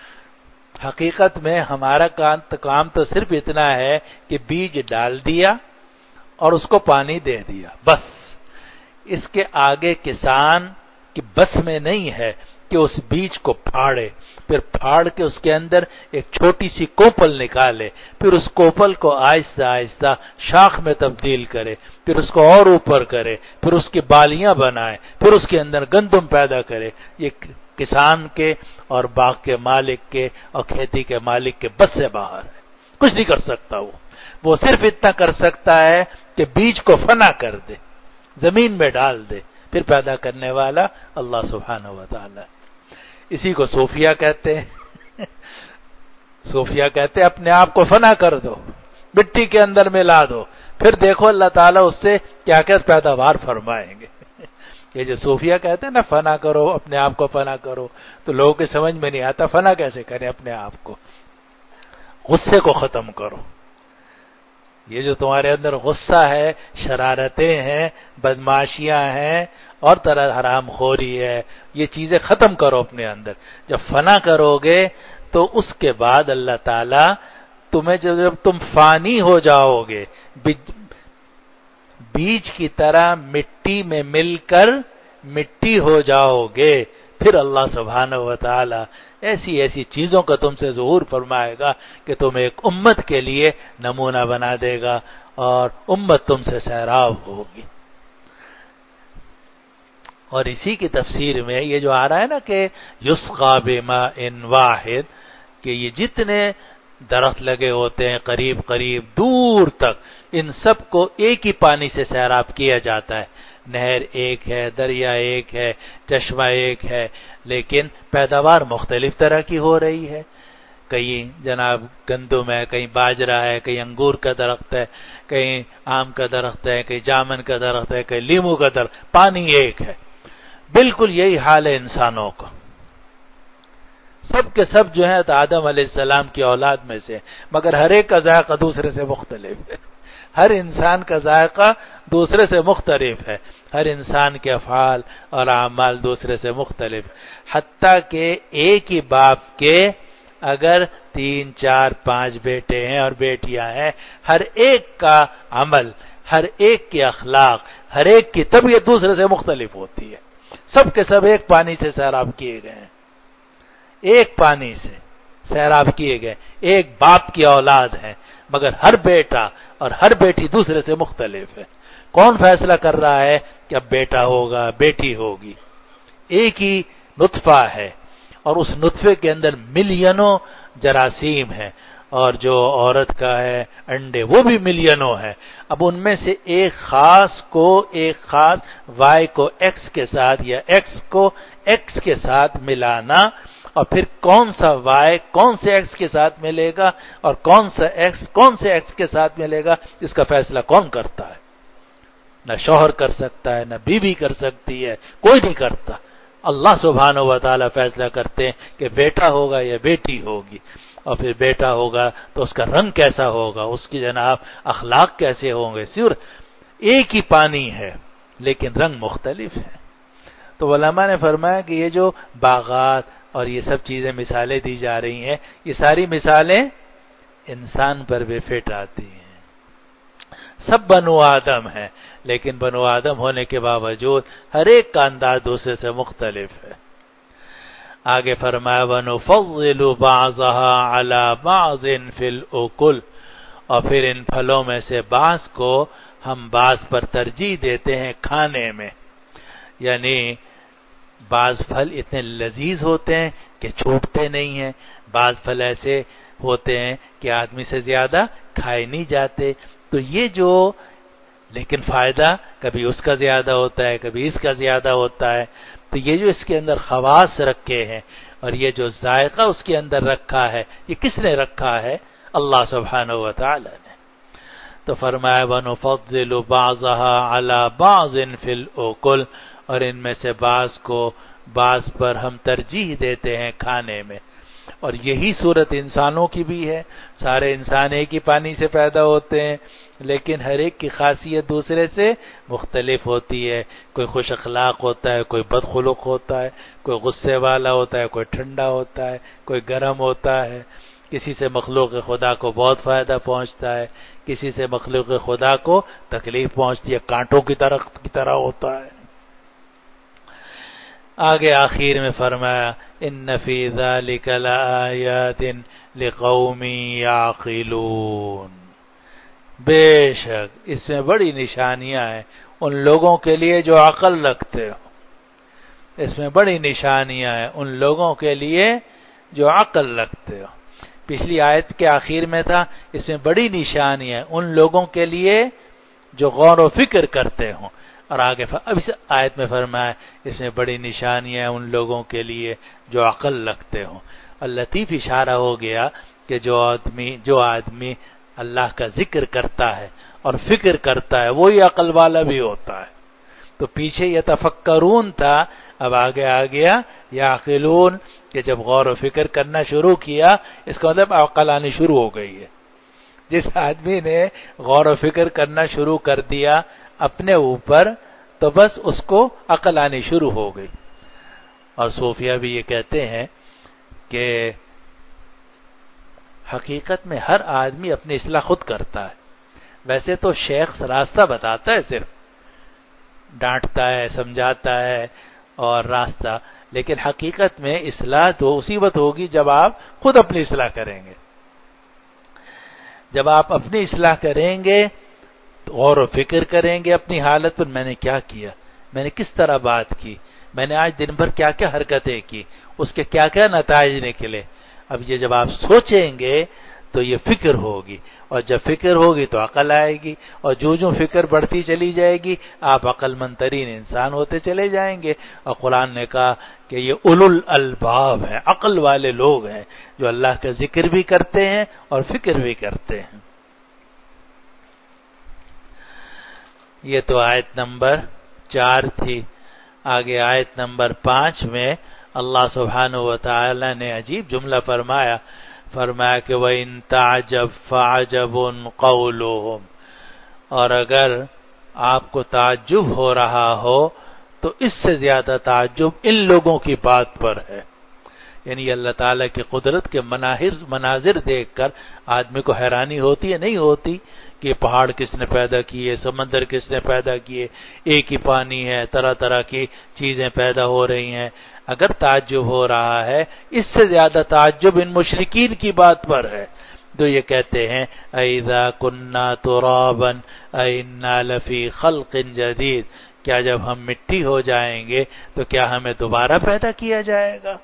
حقیقت میں ہمارا کام تو صرف اتنا ہے کہ بیج ڈال دیا اور اس کو پانی دے دیا، بس۔ اس کے آگے کسان کی بس میں نہیں ہے کہ اس بیج کو پھاڑے، پھر پھاڑ کے اس کے اندر ایک چھوٹی سی کوپل نکالے، پھر اس کوپل کو آہستہ آہستہ شاخ میں تبدیل کرے، پھر اس کو اور اوپر کرے، پھر اس کی بالیاں بنائے، پھر اس کے اندر گندم پیدا کرے۔ یہ کسان کے اور باغ کے مالک کے اور کھیتی کے مالک کے بس سے باہر ہے، کچھ نہیں کر سکتا۔ وہ وہ صرف اتنا کر سکتا ہے کہ بیج کو فنا کر دے، زمین میں ڈال دے، پھر پیدا کرنے والا اللہ سبحانہ و تعالی۔ اسی کو صوفیہ کہتے ہیں، صوفیہ کہتے ہیں اپنے آپ کو فنا کر دو، مٹی کے اندر ملا دو، پھر دیکھو اللہ تعالیٰ اس سے کیا کیا پیداوار فرمائیں گے۔ یہ جو صوفیہ کہتے ہیں نا فنا کرو، اپنے آپ کو فنا کرو، تو لوگوں کی سمجھ میں نہیں آتا فنا کیسے کریں اپنے آپ کو۔ غصے کو ختم کرو، یہ جو تمہارے اندر غصہ ہے، شرارتیں ہیں، بدماشیاں ہیں اور طرح حرام خوری ہے، یہ چیزیں ختم کرو اپنے اندر۔ جب فنا کرو گے تو اس کے بعد اللہ تعالیٰ تمہیں جب تم فانی ہو جاؤ گے، بیج کی طرح مٹی میں مل کر مٹی ہو جاؤ گے، پھر اللہ سبحانہ و تعالی ایسی ایسی چیزوں کا تم سے ظہور فرمائے گا کہ تم ایک امت کے لیے نمونہ بنا دے گا اور امت تم سے سیراب ہوگی۔ اور اسی کی تفسیر میں یہ جو آ رہا ہے نا کہ یسقا بماء واحد، کہ یہ جتنے درخت لگے ہوتے ہیں قریب قریب دور تک، ان سب کو ایک ہی پانی سے سیراب کیا جاتا ہے۔ نہر ایک ہے، دریا ایک ہے، چشمہ ایک ہے، لیکن پیداوار مختلف طرح کی ہو رہی ہے. کہیں جناب گندم ہے، کہیں باجرا ہے، کہیں انگور کا درخت ہے، کہیں آم کا درخت ہے، کہیں جامن کا درخت ہے، کہیں لیمو کا درخت. پانی ایک ہے. بالکل یہی حال ہے انسانوں کا. سب کے سب جو ہیں تو آدم علیہ السلام کی اولاد میں سے، مگر ہر ایک کا ذائقہ دوسرے سے مختلف ہے. ہر انسان کا ذائقہ دوسرے سے مختلف ہے. ہر انسان کے افعال اور اعمال دوسرے سے مختلف، حتیٰ کہ ایک ہی باپ کے اگر تین چار پانچ بیٹے ہیں اور بیٹیاں ہیں، ہر ایک کا عمل، ہر ایک کے اخلاق، ہر ایک کی طبیعت دوسرے سے مختلف ہوتی ہے. سب کے سب ایک پانی سے سیراب کیے گئے ہیں، ایک پانی سے سیراب کیے گئے، ایک باپ کی اولاد ہے، مگر ہر بیٹا اور ہر بیٹی دوسرے سے مختلف ہے. کون فیصلہ کر رہا ہے کہ اب بیٹا ہوگا بیٹی ہوگی؟ ایک ہی نطفہ ہے، اور اس نطفے کے اندر ملینوں جراثیم ہیں، اور جو عورت کا ہے انڈے وہ بھی ملینوں ہے. اب ان میں سے ایک خاص کو ایک خاص وائی کو ایکس کے ساتھ یا ایکس کو ایکس کے ساتھ ملانا، اور پھر کون سا وائی کون سے ایکس کے ساتھ ملے گا اور کون سا ایکس کون سے ایکس کے ساتھ ملے گا، اس کا فیصلہ کون کرتا ہے؟ نہ شوہر کر سکتا ہے، نہ بیوی کر سکتی ہے، کوئی نہیں کرتا. اللہ سبحانہ و تعالی فیصلہ کرتے ہیں کہ بیٹا ہوگا یا بیٹی ہوگی. اور پھر بیٹا ہوگا تو اس کا رنگ کیسا ہوگا، اس کی جناب اخلاق کیسے ہوں گے. صرف ایک ہی پانی ہے لیکن رنگ مختلف ہے. تو علماء نے فرمایا کہ یہ جو باغات اور یہ سب چیزیں مثالیں دی جا رہی ہیں، یہ ساری مثالیں انسان پر بھی فٹ آتی ہیں. سب بنو آدم ہیں، لیکن بنو آدم ہونے کے باوجود ہر ایک کا انداز دوسرے سے مختلف ہے. آگے فرمایا وَنُفَضِّلُ بَعْضَهَا عَلَى بَعْضٍ فِي الْأُكُلِ، اور پھر ان پھلوں میں سے بعض کو ہم بعض پر ترجیح دیتے ہیں کھانے میں. یعنی بعض پھل اتنے لذیذ ہوتے ہیں کہ چھوٹتے نہیں ہیں، بعض پھل ایسے ہوتے ہیں کہ آدمی سے زیادہ کھائے نہیں جاتے. تو یہ جو لیکن فائدہ کبھی اس کا زیادہ ہوتا ہے، کبھی اس کا زیادہ ہوتا ہے. تو یہ جو اس کے اندر خواص رکھے ہیں اور یہ جو ذائقہ اس کے اندر رکھا ہے، یہ کس نے رکھا ہے؟ اللہ سبحانہ و تعالی نے. تو فرمایا وَنُفَضِّلُ بَعْضَهَا عَلَى بَعْضٍ فِي الْأُكُلِ، اور ان میں سے بعض کو بعض پر ہم ترجیح دیتے ہیں کھانے میں. اور یہی صورت انسانوں کی بھی ہے. سارے انسان ایک ہی پانی سے پیدا ہوتے ہیں، لیکن ہر ایک کی خاصیت دوسرے سے مختلف ہوتی ہے. کوئی خوش اخلاق ہوتا ہے، کوئی بدخلق ہوتا ہے، کوئی غصے والا ہوتا ہے، کوئی ٹھنڈا ہوتا ہے، کوئی گرم ہوتا ہے. کسی سے مخلوق خدا کو بہت فائدہ پہنچتا ہے، کسی سے مخلوق خدا کو تکلیف پہنچتی ہے، کانٹوں کی طرح کی طرح ہوتا ہے. آگے آخر میں فرمایا ان فی ذلک لآیات لقوم یعقلون، بے شک اس میں بڑی نشانیاں ہیں ان لوگوں کے لیے جو عقل رکھتے ہو. اس میں بڑی نشانیاں ہیں ان لوگوں کے لیے جو عقل رکھتے ہو. پچھلی آیت کے آخر میں تھا اس میں بڑی نشانیاں ہیں ان لوگوں کے لیے جو غور و فکر کرتے ہوں. اور آگے اب اس آیت میں فرمایا اس میں بڑی نشانیاں ہیں ان لوگوں کے لیے جو عقل رکھتے ہوں. اللطیف اشارہ ہو گیا کہ جو آدمی جو آدمی اللہ کا ذکر کرتا ہے اور فکر کرتا ہے وہی عقل والا بھی ہوتا ہے. تو پیچھے یتفکرون تھا، اب آگے آ گیا یعقلون، کہ جب غور و فکر کرنا شروع کیا اس کا مطلب عقل آنی شروع ہو گئی ہے. جس آدمی نے غور و فکر کرنا شروع کر دیا اپنے اوپر تو بس اس کو عقل آنی شروع ہو گئی. اور صوفیہ بھی یہ کہتے ہیں کہ حقیقت میں ہر آدمی اپنی اصلاح خود کرتا ہے. ویسے تو شیخ راستہ بتاتا ہے، صرف ڈانٹتا ہے، سمجھاتا ہے اور راستہ، لیکن حقیقت میں اصلاح تو اسی وقت ہوگی جب آپ خود اپنی اصلاح کریں گے. جب آپ اپنی اصلاح کریں گے، غور و فکر کریں گے اپنی حالت پر، میں نے کیا کیا، میں نے کس طرح بات کی، میں نے آج دن بھر کیا کیا حرکتیں کی، اس کے کیا کیا نتائج نکلے. اب یہ جب آپ سوچیں گے تو یہ فکر ہوگی، اور جب فکر ہوگی تو عقل آئے گی، اور جو جو فکر بڑھتی چلی جائے گی آپ عقل مند ترین انسان ہوتے چلے جائیں گے۔ اور قرآن نے کہا کہ یہ اولو الالباب ہیں، عقل والے لوگ ہیں جو اللہ کا ذکر بھی کرتے ہیں اور فکر بھی کرتے ہیں۔ یہ تو آیت نمبر چار تھی۔ آگے آیت نمبر پانچ میں اللہ سبحانہ و تعالی نے عجیب جملہ فرمایا، فرمایا کہ وَإِن تَعْجَبْ فَعَجَبٌ قَوْلُهُمْ، اور اگر آپ کو تعجب ہو رہا ہو تو اس سے زیادہ تعجب ان لوگوں کی بات پر ہے۔ یعنی اللہ تعالیٰ کی قدرت کے مناظر دیکھ کر آدمی کو حیرانی ہوتی ہے، نہیں ہوتی کہ پہاڑ کس نے پیدا کیے، سمندر کس نے پیدا کیے، ایک ہی پانی ہے، طرح طرح کی چیزیں پیدا ہو رہی ہیں۔ اگر تعجب ہو رہا ہے، اس سے زیادہ تعجب ان مشرکین کی بات پر ہے جو یہ کہتے ہیں اَإِذَا كُنَّا تُرَابًا أَإِنَّا لَفِي خَلْقٍ جَدِيدٍ، کیا جب ہم مٹی ہو جائیں گے تو کیا ہمیں دوبارہ پیدا کیا جائے گا؟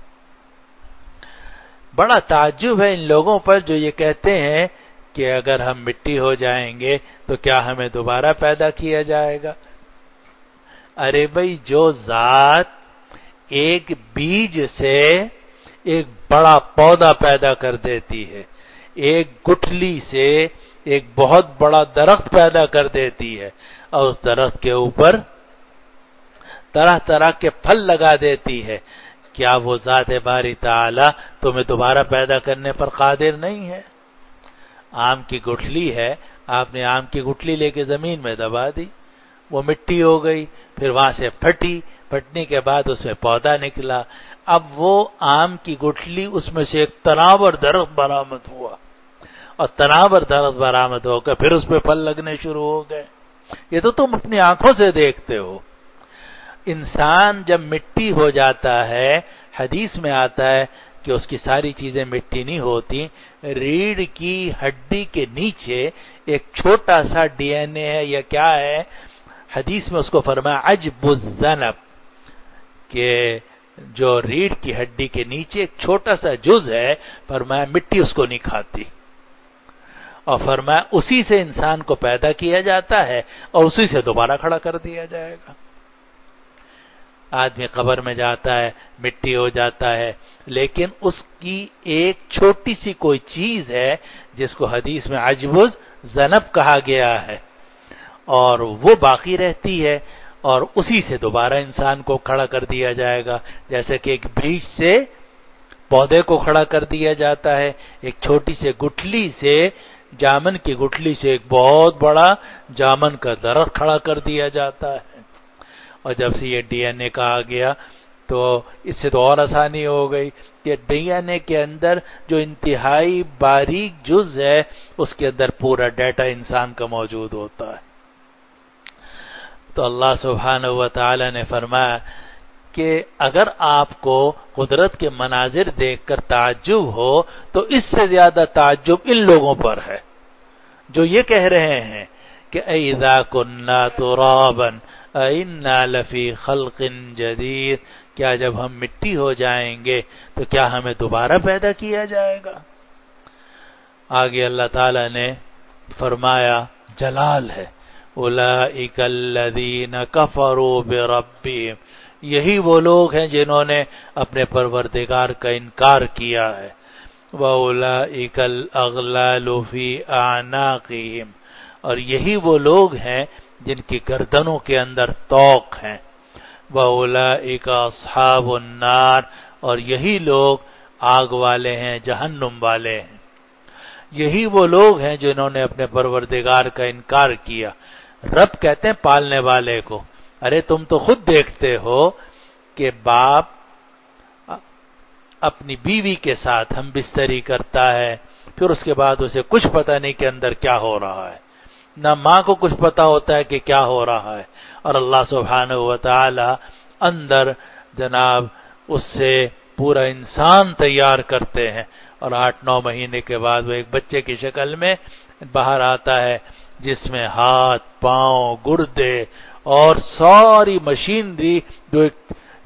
بڑا تعجب ہے ان لوگوں پر جو یہ کہتے ہیں کہ اگر ہم مٹی ہو جائیں گے تو کیا ہمیں دوبارہ پیدا کیا جائے گا۔ ارے بھائی، جو ذات ایک بیج سے ایک بڑا پودا پیدا کر دیتی ہے، ایک گٹھلی سے ایک بہت بڑا درخت پیدا کر دیتی ہے، اور اس درخت کے اوپر طرح طرح کے پھل لگا دیتی ہے، کیا وہ ذات باری تعالی تمہیں دوبارہ پیدا کرنے پر قادر نہیں ہے؟ آم کی گٹھلی ہے، آپ نے آم کی گٹھلی لے کے زمین میں دبا دی، وہ مٹی ہو گئی، پھر وہاں سے پھٹی، پھٹنے کے بعد اس میں پودا نکلا، اب وہ آم کی گٹھلی اس میں سے ایک تناور درخت برآمد ہوا، اور تناور درخت برآمد ہو کر پھر اس پہ پھل لگنے شروع ہو گئے۔ یہ تو تم اپنی آنکھوں سے دیکھتے ہو۔ انسان جب مٹی ہو جاتا ہے، حدیث میں آتا ہے کہ اس کی ساری چیزیں مٹی نہیں ہوتی، ریڑھ کی ہڈی کے نیچے ایک چھوٹا سا ڈی این اے ہے یا کیا ہے، حدیث میں اس کو فرمایا عجب الذنب، کہ جو ریڑھ کی ہڈی کے نیچے ایک چھوٹا سا جز ہے، فرمایا مٹی اس کو نہیں کھاتی، اور فرمایا اسی سے انسان کو پیدا کیا جاتا ہے اور اسی سے دوبارہ کھڑا کر دیا جائے گا۔ آدمی قبر میں جاتا ہے، مٹی ہو جاتا ہے، لیکن اس کی ایک چھوٹی سی کوئی چیز ہے جس کو حدیث میں عجب الذنب کہا گیا ہے، اور وہ باقی رہتی ہے، اور اسی سے دوبارہ انسان کو کھڑا کر دیا جائے گا، جیسے کہ ایک بیج سے پودے کو کھڑا کر دیا جاتا ہے، ایک چھوٹی سی گٹھلی سے، جامن کی گٹھلی سے ایک بہت بڑا جامن کا درخت کھڑا کر دیا جاتا ہے۔ اور جب سے یہ ڈی این اے کہا گیا تو اس سے تو اور آسانی ہو گئی کہ ڈی این اے کے اندر جو انتہائی باریک جز ہے اس کے اندر پورا ڈیٹا انسان کا موجود ہوتا ہے۔ تو اللہ سبحانہ و تعالی نے فرمایا کہ اگر آپ کو قدرت کے مناظر دیکھ کر تعجب ہو تو اس سے زیادہ تعجب ان لوگوں پر ہے جو یہ کہہ رہے ہیں کہ اَإِذَا كُنَّا تُرَابًا أَإِنَّا لَفِي خَلْقٍ جَدِيدٍ، کیا جب ہم مٹی ہو جائیں گے تو کیا ہمیں دوبارہ پیدا کیا جائے گا؟ آگے اللہ تعالی نے فرمایا، جلال ہے، أُولَئِكَ الَّذِينَ كَفَرُوا بِرَبِّهِمْ، یہی وہ لوگ ہیں جنہوں نے اپنے پروردگار کا انکار کیا ہے، وَأُولَئِكَ الْأَغْلَالُ فِي أَعْنَاقِهِمْ، اور یہی وہ لوگ ہیں جن کی گردنوں کے اندر طوق ہیں، وَأُولَئِكَ أَصْحَابُ النَّارِ، اور یہی لوگ آگ والے ہیں، جہنم والے ہیں، یہی وہ لوگ ہیں جنہوں نے اپنے پروردگار کا انکار کیا۔ رب کہتے ہیں پالنے والے کو، ارے تم تو خود دیکھتے ہو کہ باپ اپنی بیوی کے ساتھ ہم بستری کرتا ہے، پھر اس کے بعد اسے کچھ پتہ نہیں کہ اندر کیا ہو رہا ہے، نہ ماں کو کچھ پتہ ہوتا ہے کہ کیا ہو رہا ہے، اور اللہ سبحانہ و تعالی اندر جناب اس سے پورا انسان تیار کرتے ہیں، اور آٹھ نو مہینے کے بعد وہ ایک بچے کی شکل میں باہر آتا ہے جس میں ہاتھ، پاؤں، گردے اور ساری مشینری جو ایک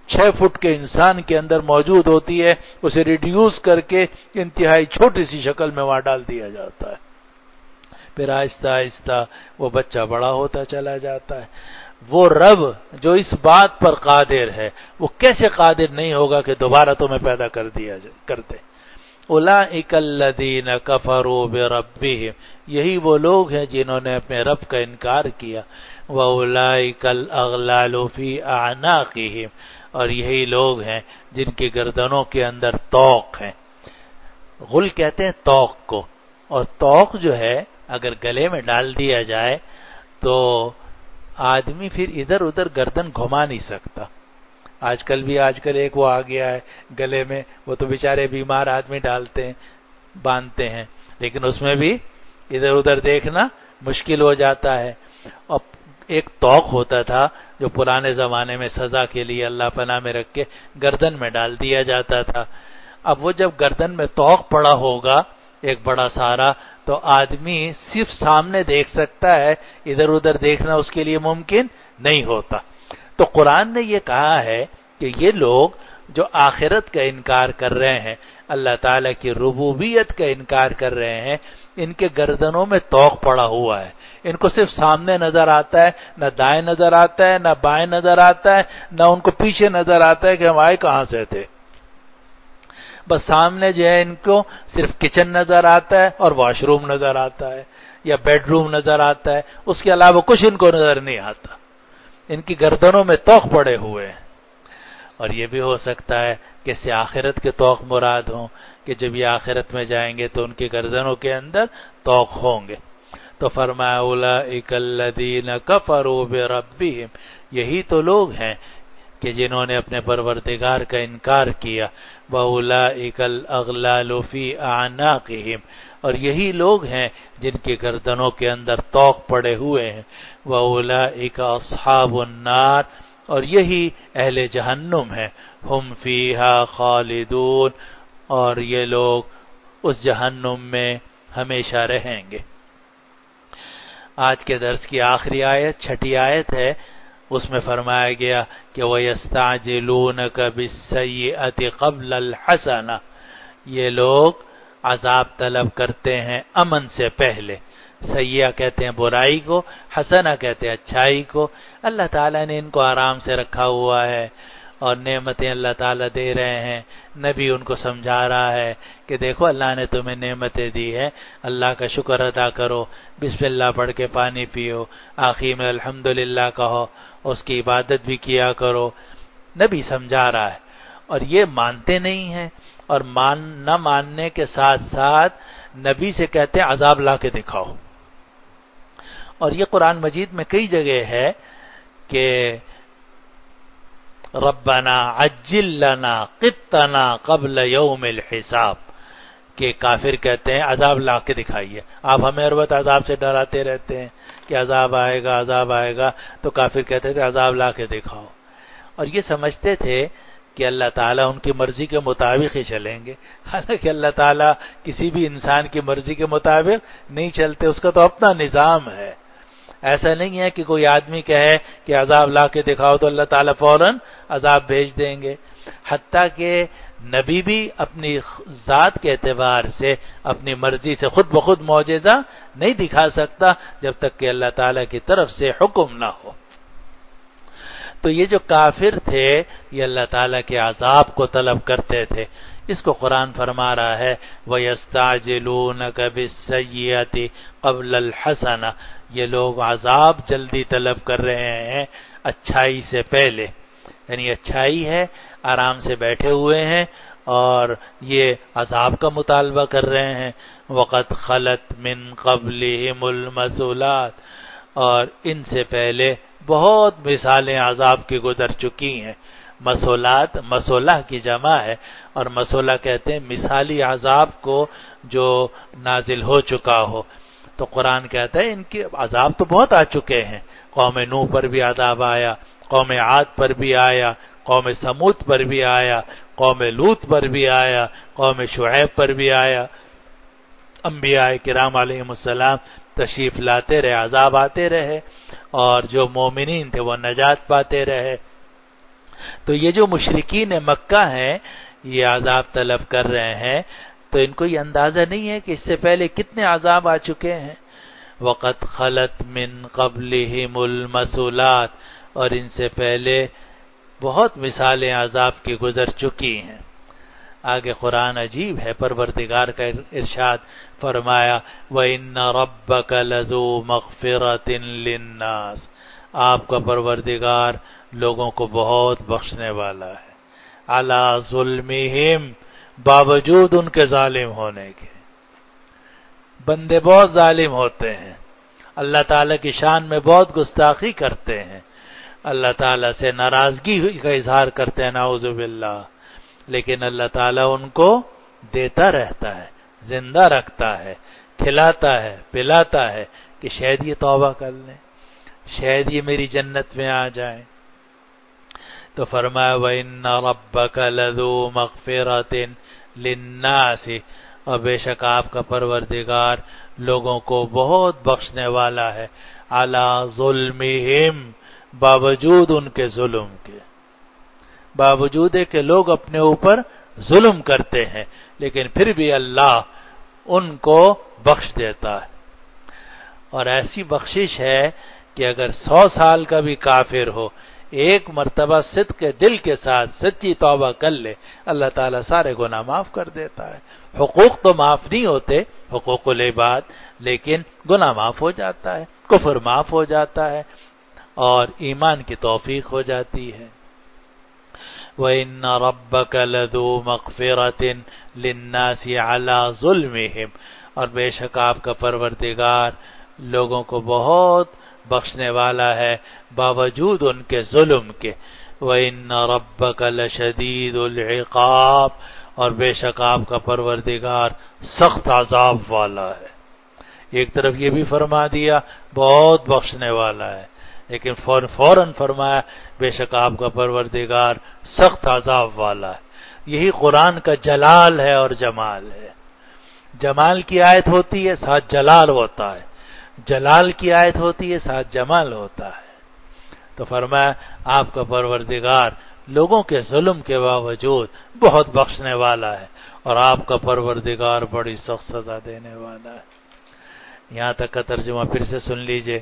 چھ فٹ کے انسان کے اندر موجود ہوتی ہے، اسے ریڈیوس کر کے انتہائی چھوٹی سی شکل میں وہاں ڈال دیا جاتا ہے، پھر آہستہ آہستہ وہ بچہ بڑا ہوتا چلا جاتا ہے۔ وہ رب جو اس بات پر قادر ہے، وہ کیسے قادر نہیں ہوگا کہ دوبارہ تمہیں پیدا کر دیا کر دے۔ اولئک الذین کفروا بربہم، یہی وہ لوگ ہیں جنہوں نے اپنے رب کا انکار کیا۔ واولئک الاغلال فی اعناقہم، اور یہی لوگ ہیں جن کی گردنوں کے اندر طوق ہیں۔ غل کہتے ہیں طوق کو، اور طوق جو ہے اگر گلے میں ڈال دیا جائے تو آدمی پھر ادھر ادھر گردن گھما نہیں سکتا۔ آج کل بھی آج کل ایک وہ آ گیا ہے گلے میں، وہ تو بیچارے بیمار آدمی ڈالتے ہیں، باندھتے ہیں، لیکن اس میں بھی ادھر ادھر دیکھنا مشکل ہو جاتا ہے۔ اور ایک طوق ہوتا تھا جو پرانے زمانے میں سزا کے لیے اللہ پناہ میں رکھ کے گردن میں ڈال دیا جاتا تھا۔ اب وہ جب گردن میں طوق پڑا ہوگا ایک بڑا سارا، تو آدمی صرف سامنے دیکھ سکتا ہے، ادھر ادھر دیکھنا اس کے لیے ممکن نہیں ہوتا۔ تو قرآن نے یہ کہا ہے کہ یہ لوگ جو آخرت کا انکار کر رہے ہیں، اللہ تعالیٰ کی ربوبیت کا انکار کر رہے ہیں، ان کے گردنوں میں طوق پڑا ہوا ہے۔ ان کو صرف سامنے نظر آتا ہے، نہ دائیں نظر آتا ہے، نہ بائیں نظر آتا ہے، نہ ان کو پیچھے نظر آتا ہے کہ ہم آئے کہاں سے تھے۔ بس سامنے جو ہے ان کو صرف کچن نظر آتا ہے اور واش روم نظر آتا ہے یا بیڈ روم نظر آتا ہے، اس کے علاوہ کچھ ان کو نظر نہیں آتا۔ ان کی گردنوں میں طوق پڑے ہوئے ہیں۔ اور یہ بھی ہو سکتا ہے کہ اس سے آخرت کے طوق مراد ہوں، کہ جب یہ آخرت میں جائیں گے تو ان کی گردنوں کے اندر طوق ہوں گے۔ تو فرمایا اولئک الذین کفروا بربہم، یہی تو لوگ ہیں کہ جنہوں نے اپنے پروردگار کا انکار کیا۔ وَأُولَئِكَ الْأَغْلَالُ فِي أَعْنَاقِهِمْ، اور یہی لوگ ہیں جن کی گردنوں کے اندر طوق پڑے ہوئے ہیں۔ وَأُولَئِكَ أَصْحَابُ النَّارِ، اور یہی اہل جہنم ہیں۔ ہم فیہا خالدون، اور یہ لوگ اس جہنم میں ہمیشہ رہیں گے۔ آج کے درس کی آخری آیت چھٹی آیت ہے، اس میں فرمایا گیا کہ وَيَسْتَعْجِلُونَكَ بِالسَّيِّئَةِ قَبْلَ الْحَسَنَةِ، یہ لوگ عذاب طلب کرتے ہیں امن سے پہلے۔ سیئہ کہتے ہیں برائی کو، حسنہ کہتے ہیں اچھائی کو۔ اللہ تعالیٰ نے ان کو آرام سے رکھا ہوا ہے اور نعمتیں اللہ تعالیٰ دے رہے ہیں۔ نبی ان کو سمجھا رہا ہے کہ دیکھو اللہ نے تمہیں نعمتیں دی ہے، اللہ کا شکر ادا کرو، بسم اللہ پڑھ کے پانی پیو، آخر میں الحمدللہ کہو، اس کی عبادت بھی کیا کرو۔ نبی سمجھا رہا ہے، اور یہ مانتے نہیں ہیں، اور مان نہ ماننے کے ساتھ ساتھ نبی سے کہتے ہیں عذاب لا کے دکھاؤ۔ اور یہ قرآن مجید میں کئی جگہ ہے کہ ربنا عجل لنا قطنا قبل یوم الحساب، کہ کافر کہتے ہیں عذاب لا کے دکھائیے۔ آپ ہمیں ہر وقت عذاب سے ڈراتے رہتے ہیں کہ عذاب آئے گا عذاب آئے گا، تو کافر کہتے تھے عذاب لا کے دکھاؤ۔ اور یہ سمجھتے تھے کہ اللہ تعالیٰ ان کی مرضی کے مطابق ہی چلیں گے، حالانکہ اللہ تعالیٰ کسی بھی انسان کی مرضی کے مطابق نہیں چلتے، اس کا تو اپنا نظام ہے۔ ایسا نہیں ہے کہ کوئی آدمی کہے کہ عذاب لا کے دکھاؤ تو اللہ تعالیٰ فوراً عذاب بھیج دیں گے۔ حتیٰ کہ نبی بھی اپنی ذات کے اعتبار سے اپنی مرضی سے خود بخود معجزہ نہیں دکھا سکتا جب تک کہ اللہ تعالیٰ کی طرف سے حکم نہ ہو۔ تو یہ جو کافر تھے یہ اللہ تعالیٰ کے عذاب کو طلب کرتے تھے۔ اس کو قرآن فرما رہا ہے وَيَسْتَعْجِلُونَكَ بِالسَّيِّئَةِ قَبْلَ الْحَسَنَةِ، یہ لوگ عذاب جلدی طلب کر رہے ہیں اچھائی سے پہلے، یعنی اچھائی ہے آرام سے بیٹھے ہوئے ہیں اور یہ عذاب کا مطالبہ کر رہے ہیں۔ وَقَدْ خَلَتْ مِنْ قَبْلِهِمُ الْمَثُولَاتُ، اور ان سے پہلے بہت مثالیں عذاب کی گزر چکی ہیں۔ مسولات مسولہ کی جمع ہے، اور مسولہ کہتے ہیں مثالی عذاب کو جو نازل ہو چکا ہو۔ تو قرآن کہتا ہے ان کے عذاب تو بہت آ چکے ہیں، قوم نوح پر بھی عذاب آیا، قوم عاد پر بھی آیا، قوم سمود پر بھی آیا، قوم لوط پر بھی آیا، قوم شعیب پر بھی آیا۔ انبیاء کرام علیہم السلام تشریف لاتے رہے، عذاب آتے رہے، اور جو مومنین تھے وہ نجات پاتے رہے۔ تو یہ جو مشرکین مکہ ہیں یہ عذاب طلب کر رہے ہیں، تو ان کو یہ اندازہ نہیں ہے کہ اس سے پہلے کتنے عذاب آ چکے ہیں۔ وقت خلت من قبلہم المثلات، اور ان سے پہلے بہت مثالیں عذاب کی گزر چکی ہیں۔ آگے قرآن عجیب ہے، پروردگار کا ارشاد فرمایا وَإِنَّ رَبَّكَ لَذُو مَغْفِرَةٍ لِلنَّاسِ، آپ کا پروردگار لوگوں کو بہت بخشنے والا ہے، عَلَى ظُلْمِهِمْ، باوجود ان کے ظالم ہونے کے۔ بندے بہت ظالم ہوتے ہیں، اللہ تعالیٰ کی شان میں بہت گستاخی کرتے ہیں، اللہ تعالیٰ سے ناراضگی کا اظہار کرتے ہیں، نعوذ باللہ، لیکن اللہ تعالیٰ ان کو دیتا رہتا ہے، زندہ رکھتا ہے، کھلاتا ہے، پلاتا ہے کہ شاید یہ توبہ کر لیں، شاید یہ میری جنت میں آ جائیں۔ تو فرمایا وَإِنَّ رَبَّكَ لَذُو مَغْفِرَةٍ لِلنَّاسِ، اور بے شک آپ کا پروردگار لوگوں کو بہت بخشنے والا ہے، عَلَى ظُلْمِهِمْ، باوجود ان کے ظلم کے، باوجود ہے کہ لوگ اپنے اوپر ظلم کرتے ہیں لیکن پھر بھی اللہ ان کو بخش دیتا ہے۔ اور ایسی بخشش ہے کہ اگر سو سال کا بھی کافر ہو، ایک مرتبہ صدق کے دل کے ساتھ سچی توبہ کر لے، اللہ تعالیٰ سارے گناہ معاف کر دیتا ہے۔ حقوق تو معاف نہیں ہوتے، حقوق العباد، لیکن گناہ معاف ہو جاتا ہے، کفر معاف ہو جاتا ہے اور ایمان کی توفیق ہو جاتی ہے۔ وَإِنَّ رَبَّكَ لَذُو مَغْفِرَةٍ لِلنَّاسِ عَلَى ظُلْمِهِمْ، اور بے شک آپ کا پروردگار لوگوں کو بہت بخشنے والا ہے باوجود ان کے ظلم کے۔ وَإِنَّ رَبَّكَ لَشَدِيدُ الْعِقَابِ، اور بے شک آپ کا پروردگار سخت عذاب والا ہے۔ ایک طرف یہ بھی فرما دیا بہت بخشنے والا ہے، لیکن فوراً فرمایا بے شک آپ کا پروردگار سخت عذاب والا ہے۔ یہی قرآن کا جلال ہے اور جمال ہے۔ جمال کی آیت ہوتی ہے ساتھ جلال ہوتا ہے، جلال کی آیت ہوتی ہے ساتھ جمال ہوتا ہے۔ تو فرمایا آپ کا پروردگار لوگوں کے ظلم کے باوجود بہت بخشنے والا ہے، اور آپ کا پروردگار بڑی سخت سزا دینے والا ہے۔ یہاں تک کا ترجمہ پھر سے سن لیجئے۔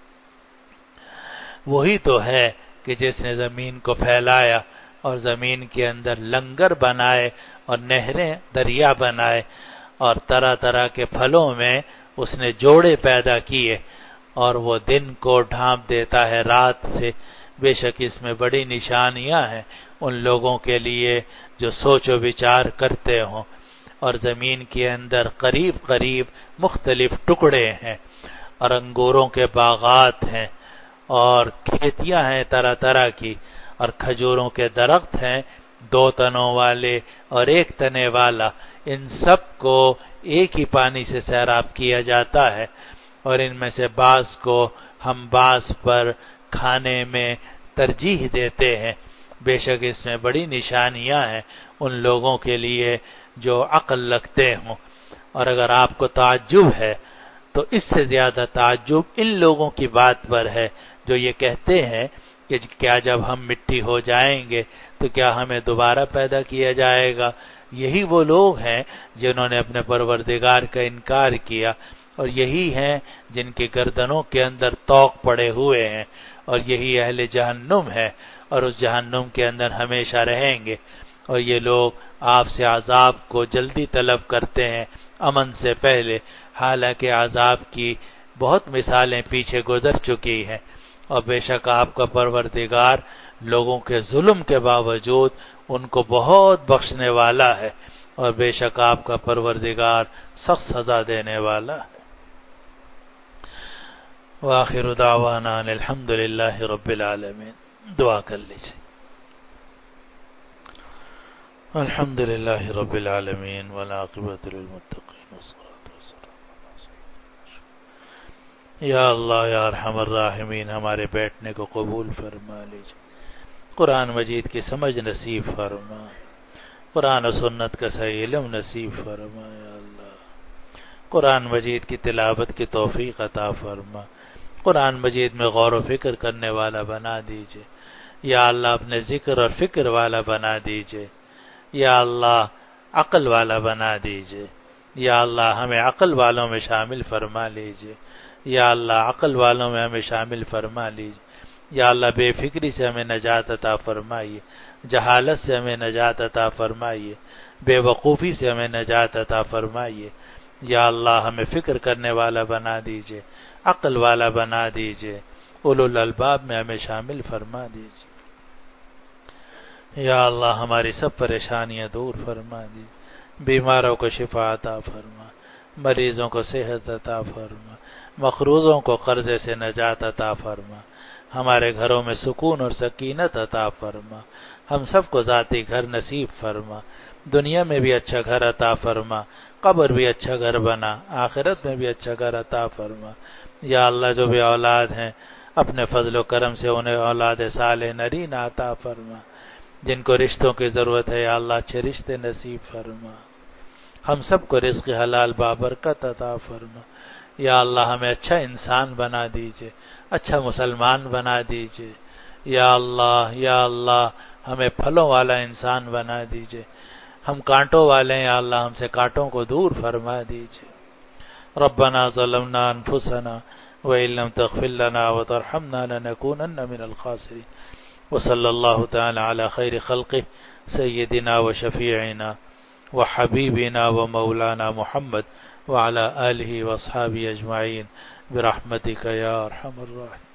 وہی تو ہے کہ جس نے زمین کو پھیلایا اور زمین کے اندر لنگر بنائے اور نہریں دریا بنائے، اور طرح طرح کے پھلوں میں اس نے جوڑے پیدا کیے، اور وہ دن کو ڈھانپ دیتا ہے رات سے۔ بے شک اس میں بڑی نشانیاں ہیں ان لوگوں کے لیے جو سوچ و بچار کرتے ہوں۔ اور زمین کے اندر قریب قریب مختلف ٹکڑے ہیں، اور انگوروں کے باغات ہیں، اور کھیتیاں ہیں طرح طرح کی، اور کھجوروں کے درخت ہیں، دو تنوں والے اور ایک تنے والا۔ ان سب کو ایک ہی پانی سے سیراب کیا جاتا ہے، اور ان میں سے بعض کو ہم بعض پر کھانے میں ترجیح دیتے ہیں۔ بے شک اس میں بڑی نشانیاں ہیں ان لوگوں کے لیے جو عقل رکھتے ہوں۔ اور اگر آپ کو تعجب ہے تو اس سے زیادہ تعجب ان لوگوں کی بات پر ہے جو یہ کہتے ہیں کہ کیا جب ہم مٹی ہو جائیں گے تو کیا ہمیں دوبارہ پیدا کیا جائے گا۔ یہی وہ لوگ ہیں جنہوں نے اپنے پروردگار کا انکار کیا، اور یہی ہیں جن کی گردنوں کے اندر طوق پڑے ہوئے ہیں، اور یہی اہل جہنم ہے، اور اس جہنم کے اندر ہمیشہ رہیں گے۔ اور یہ لوگ آپ سے عذاب کو جلدی طلب کرتے ہیں امن سے پہلے، حالانکہ عذاب کی بہت مثالیں پیچھے گزر چکی ہیں۔ اور بے شک آپ کا پروردگار لوگوں کے ظلم کے باوجود ان کو بہت بخشنے والا ہے، اور بے شک آپ کا پروردگار سخت سزا دینے والا ہے۔ وآخر دعوانا الحمد للہ رب العالمین۔ دعا کر لیجیے۔ الحمد للہ رب العالمین والعاقبۃ للمتقین والصلاۃ والسلام علی سیدنا۔ یا اللہ یا ارحم الراحمین، ہمارے بیٹھنے کو قبول فرما لیجیے، قرآن مجید کی سمجھ نصیب فرما، قرآن و سنت کا صحیح علم نصیب فرما۔ یا اللہ قرآن مجید کی تلاوت کی توفیق عطا فرما، قرآن مجید میں غور و فکر کرنے والا بنا دیجیے۔ یا اللہ اپنے ذکر اور فکر والا بنا دیجئے، یا اللہ عقل والا بنا دیجئے، یا اللہ ہمیں عقل والوں میں شامل فرما لیجئے، یا اللہ عقل والوں میں ہمیں شامل فرما لیجئے، یا اللہ بے فکری سے ہمیں نجات عطا فرمائیے، جہالت سے ہمیں نجات عطا فرمائیے، بے وقوفی سے ہمیں نجات عطا فرمائیے، یا اللہ ہمیں فکر کرنے والا بنا دیجئے، عقل والا بنا دیجئے، اولو الالباب میں ہمیں شامل فرما دیجئے، یا اللہ ہماری سب پریشانیاں دور فرما دیجئے، بیماروں کو شفا عطا فرما، مریضوں کو صحت عطا فرما، مقروضوں کو قرضے سے نجات عطا فرما، ہمارے گھروں میں سکون اور سکینت عطا فرما، ہم سب کو ذاتی گھر نصیب فرما، دنیا میں بھی اچھا گھر عطا فرما، قبر بھی اچھا گھر بنا، آخرت میں بھی اچھا گھر عطا فرما، یا اللہ جو بھی اولاد ہیں اپنے فضل و کرم سے انہیں اولاد صالح نرین عطا فرما، جن کو رشتوں کی ضرورت ہے یا اللہ اچھے رشتے نصیب فرما، ہم سب کو رزق حلال بابرکت عطا فرما، یا اللہ ہمیں اچھا انسان بنا دیجئے، اچھا مسلمان بنا دیجئے، یا اللہ یا اللہ ہمیں پھلوں والا انسان بنا دیجئے، ہم کانٹوں والے ہیں یا اللہ ہم سے کانٹوں کو دور فرما دیجئے، ربنا ظلمنا انفسنا وإن لم تغفر لنا وترحمنا لنكونن من الخاسرين وصلى الله تعالى على خير خلقه سيدنا وشفيعنا وحبيبنا ومولانا محمد وعلى آله وأصحابه أجمعين برحمتك يا أرحم الراحمين.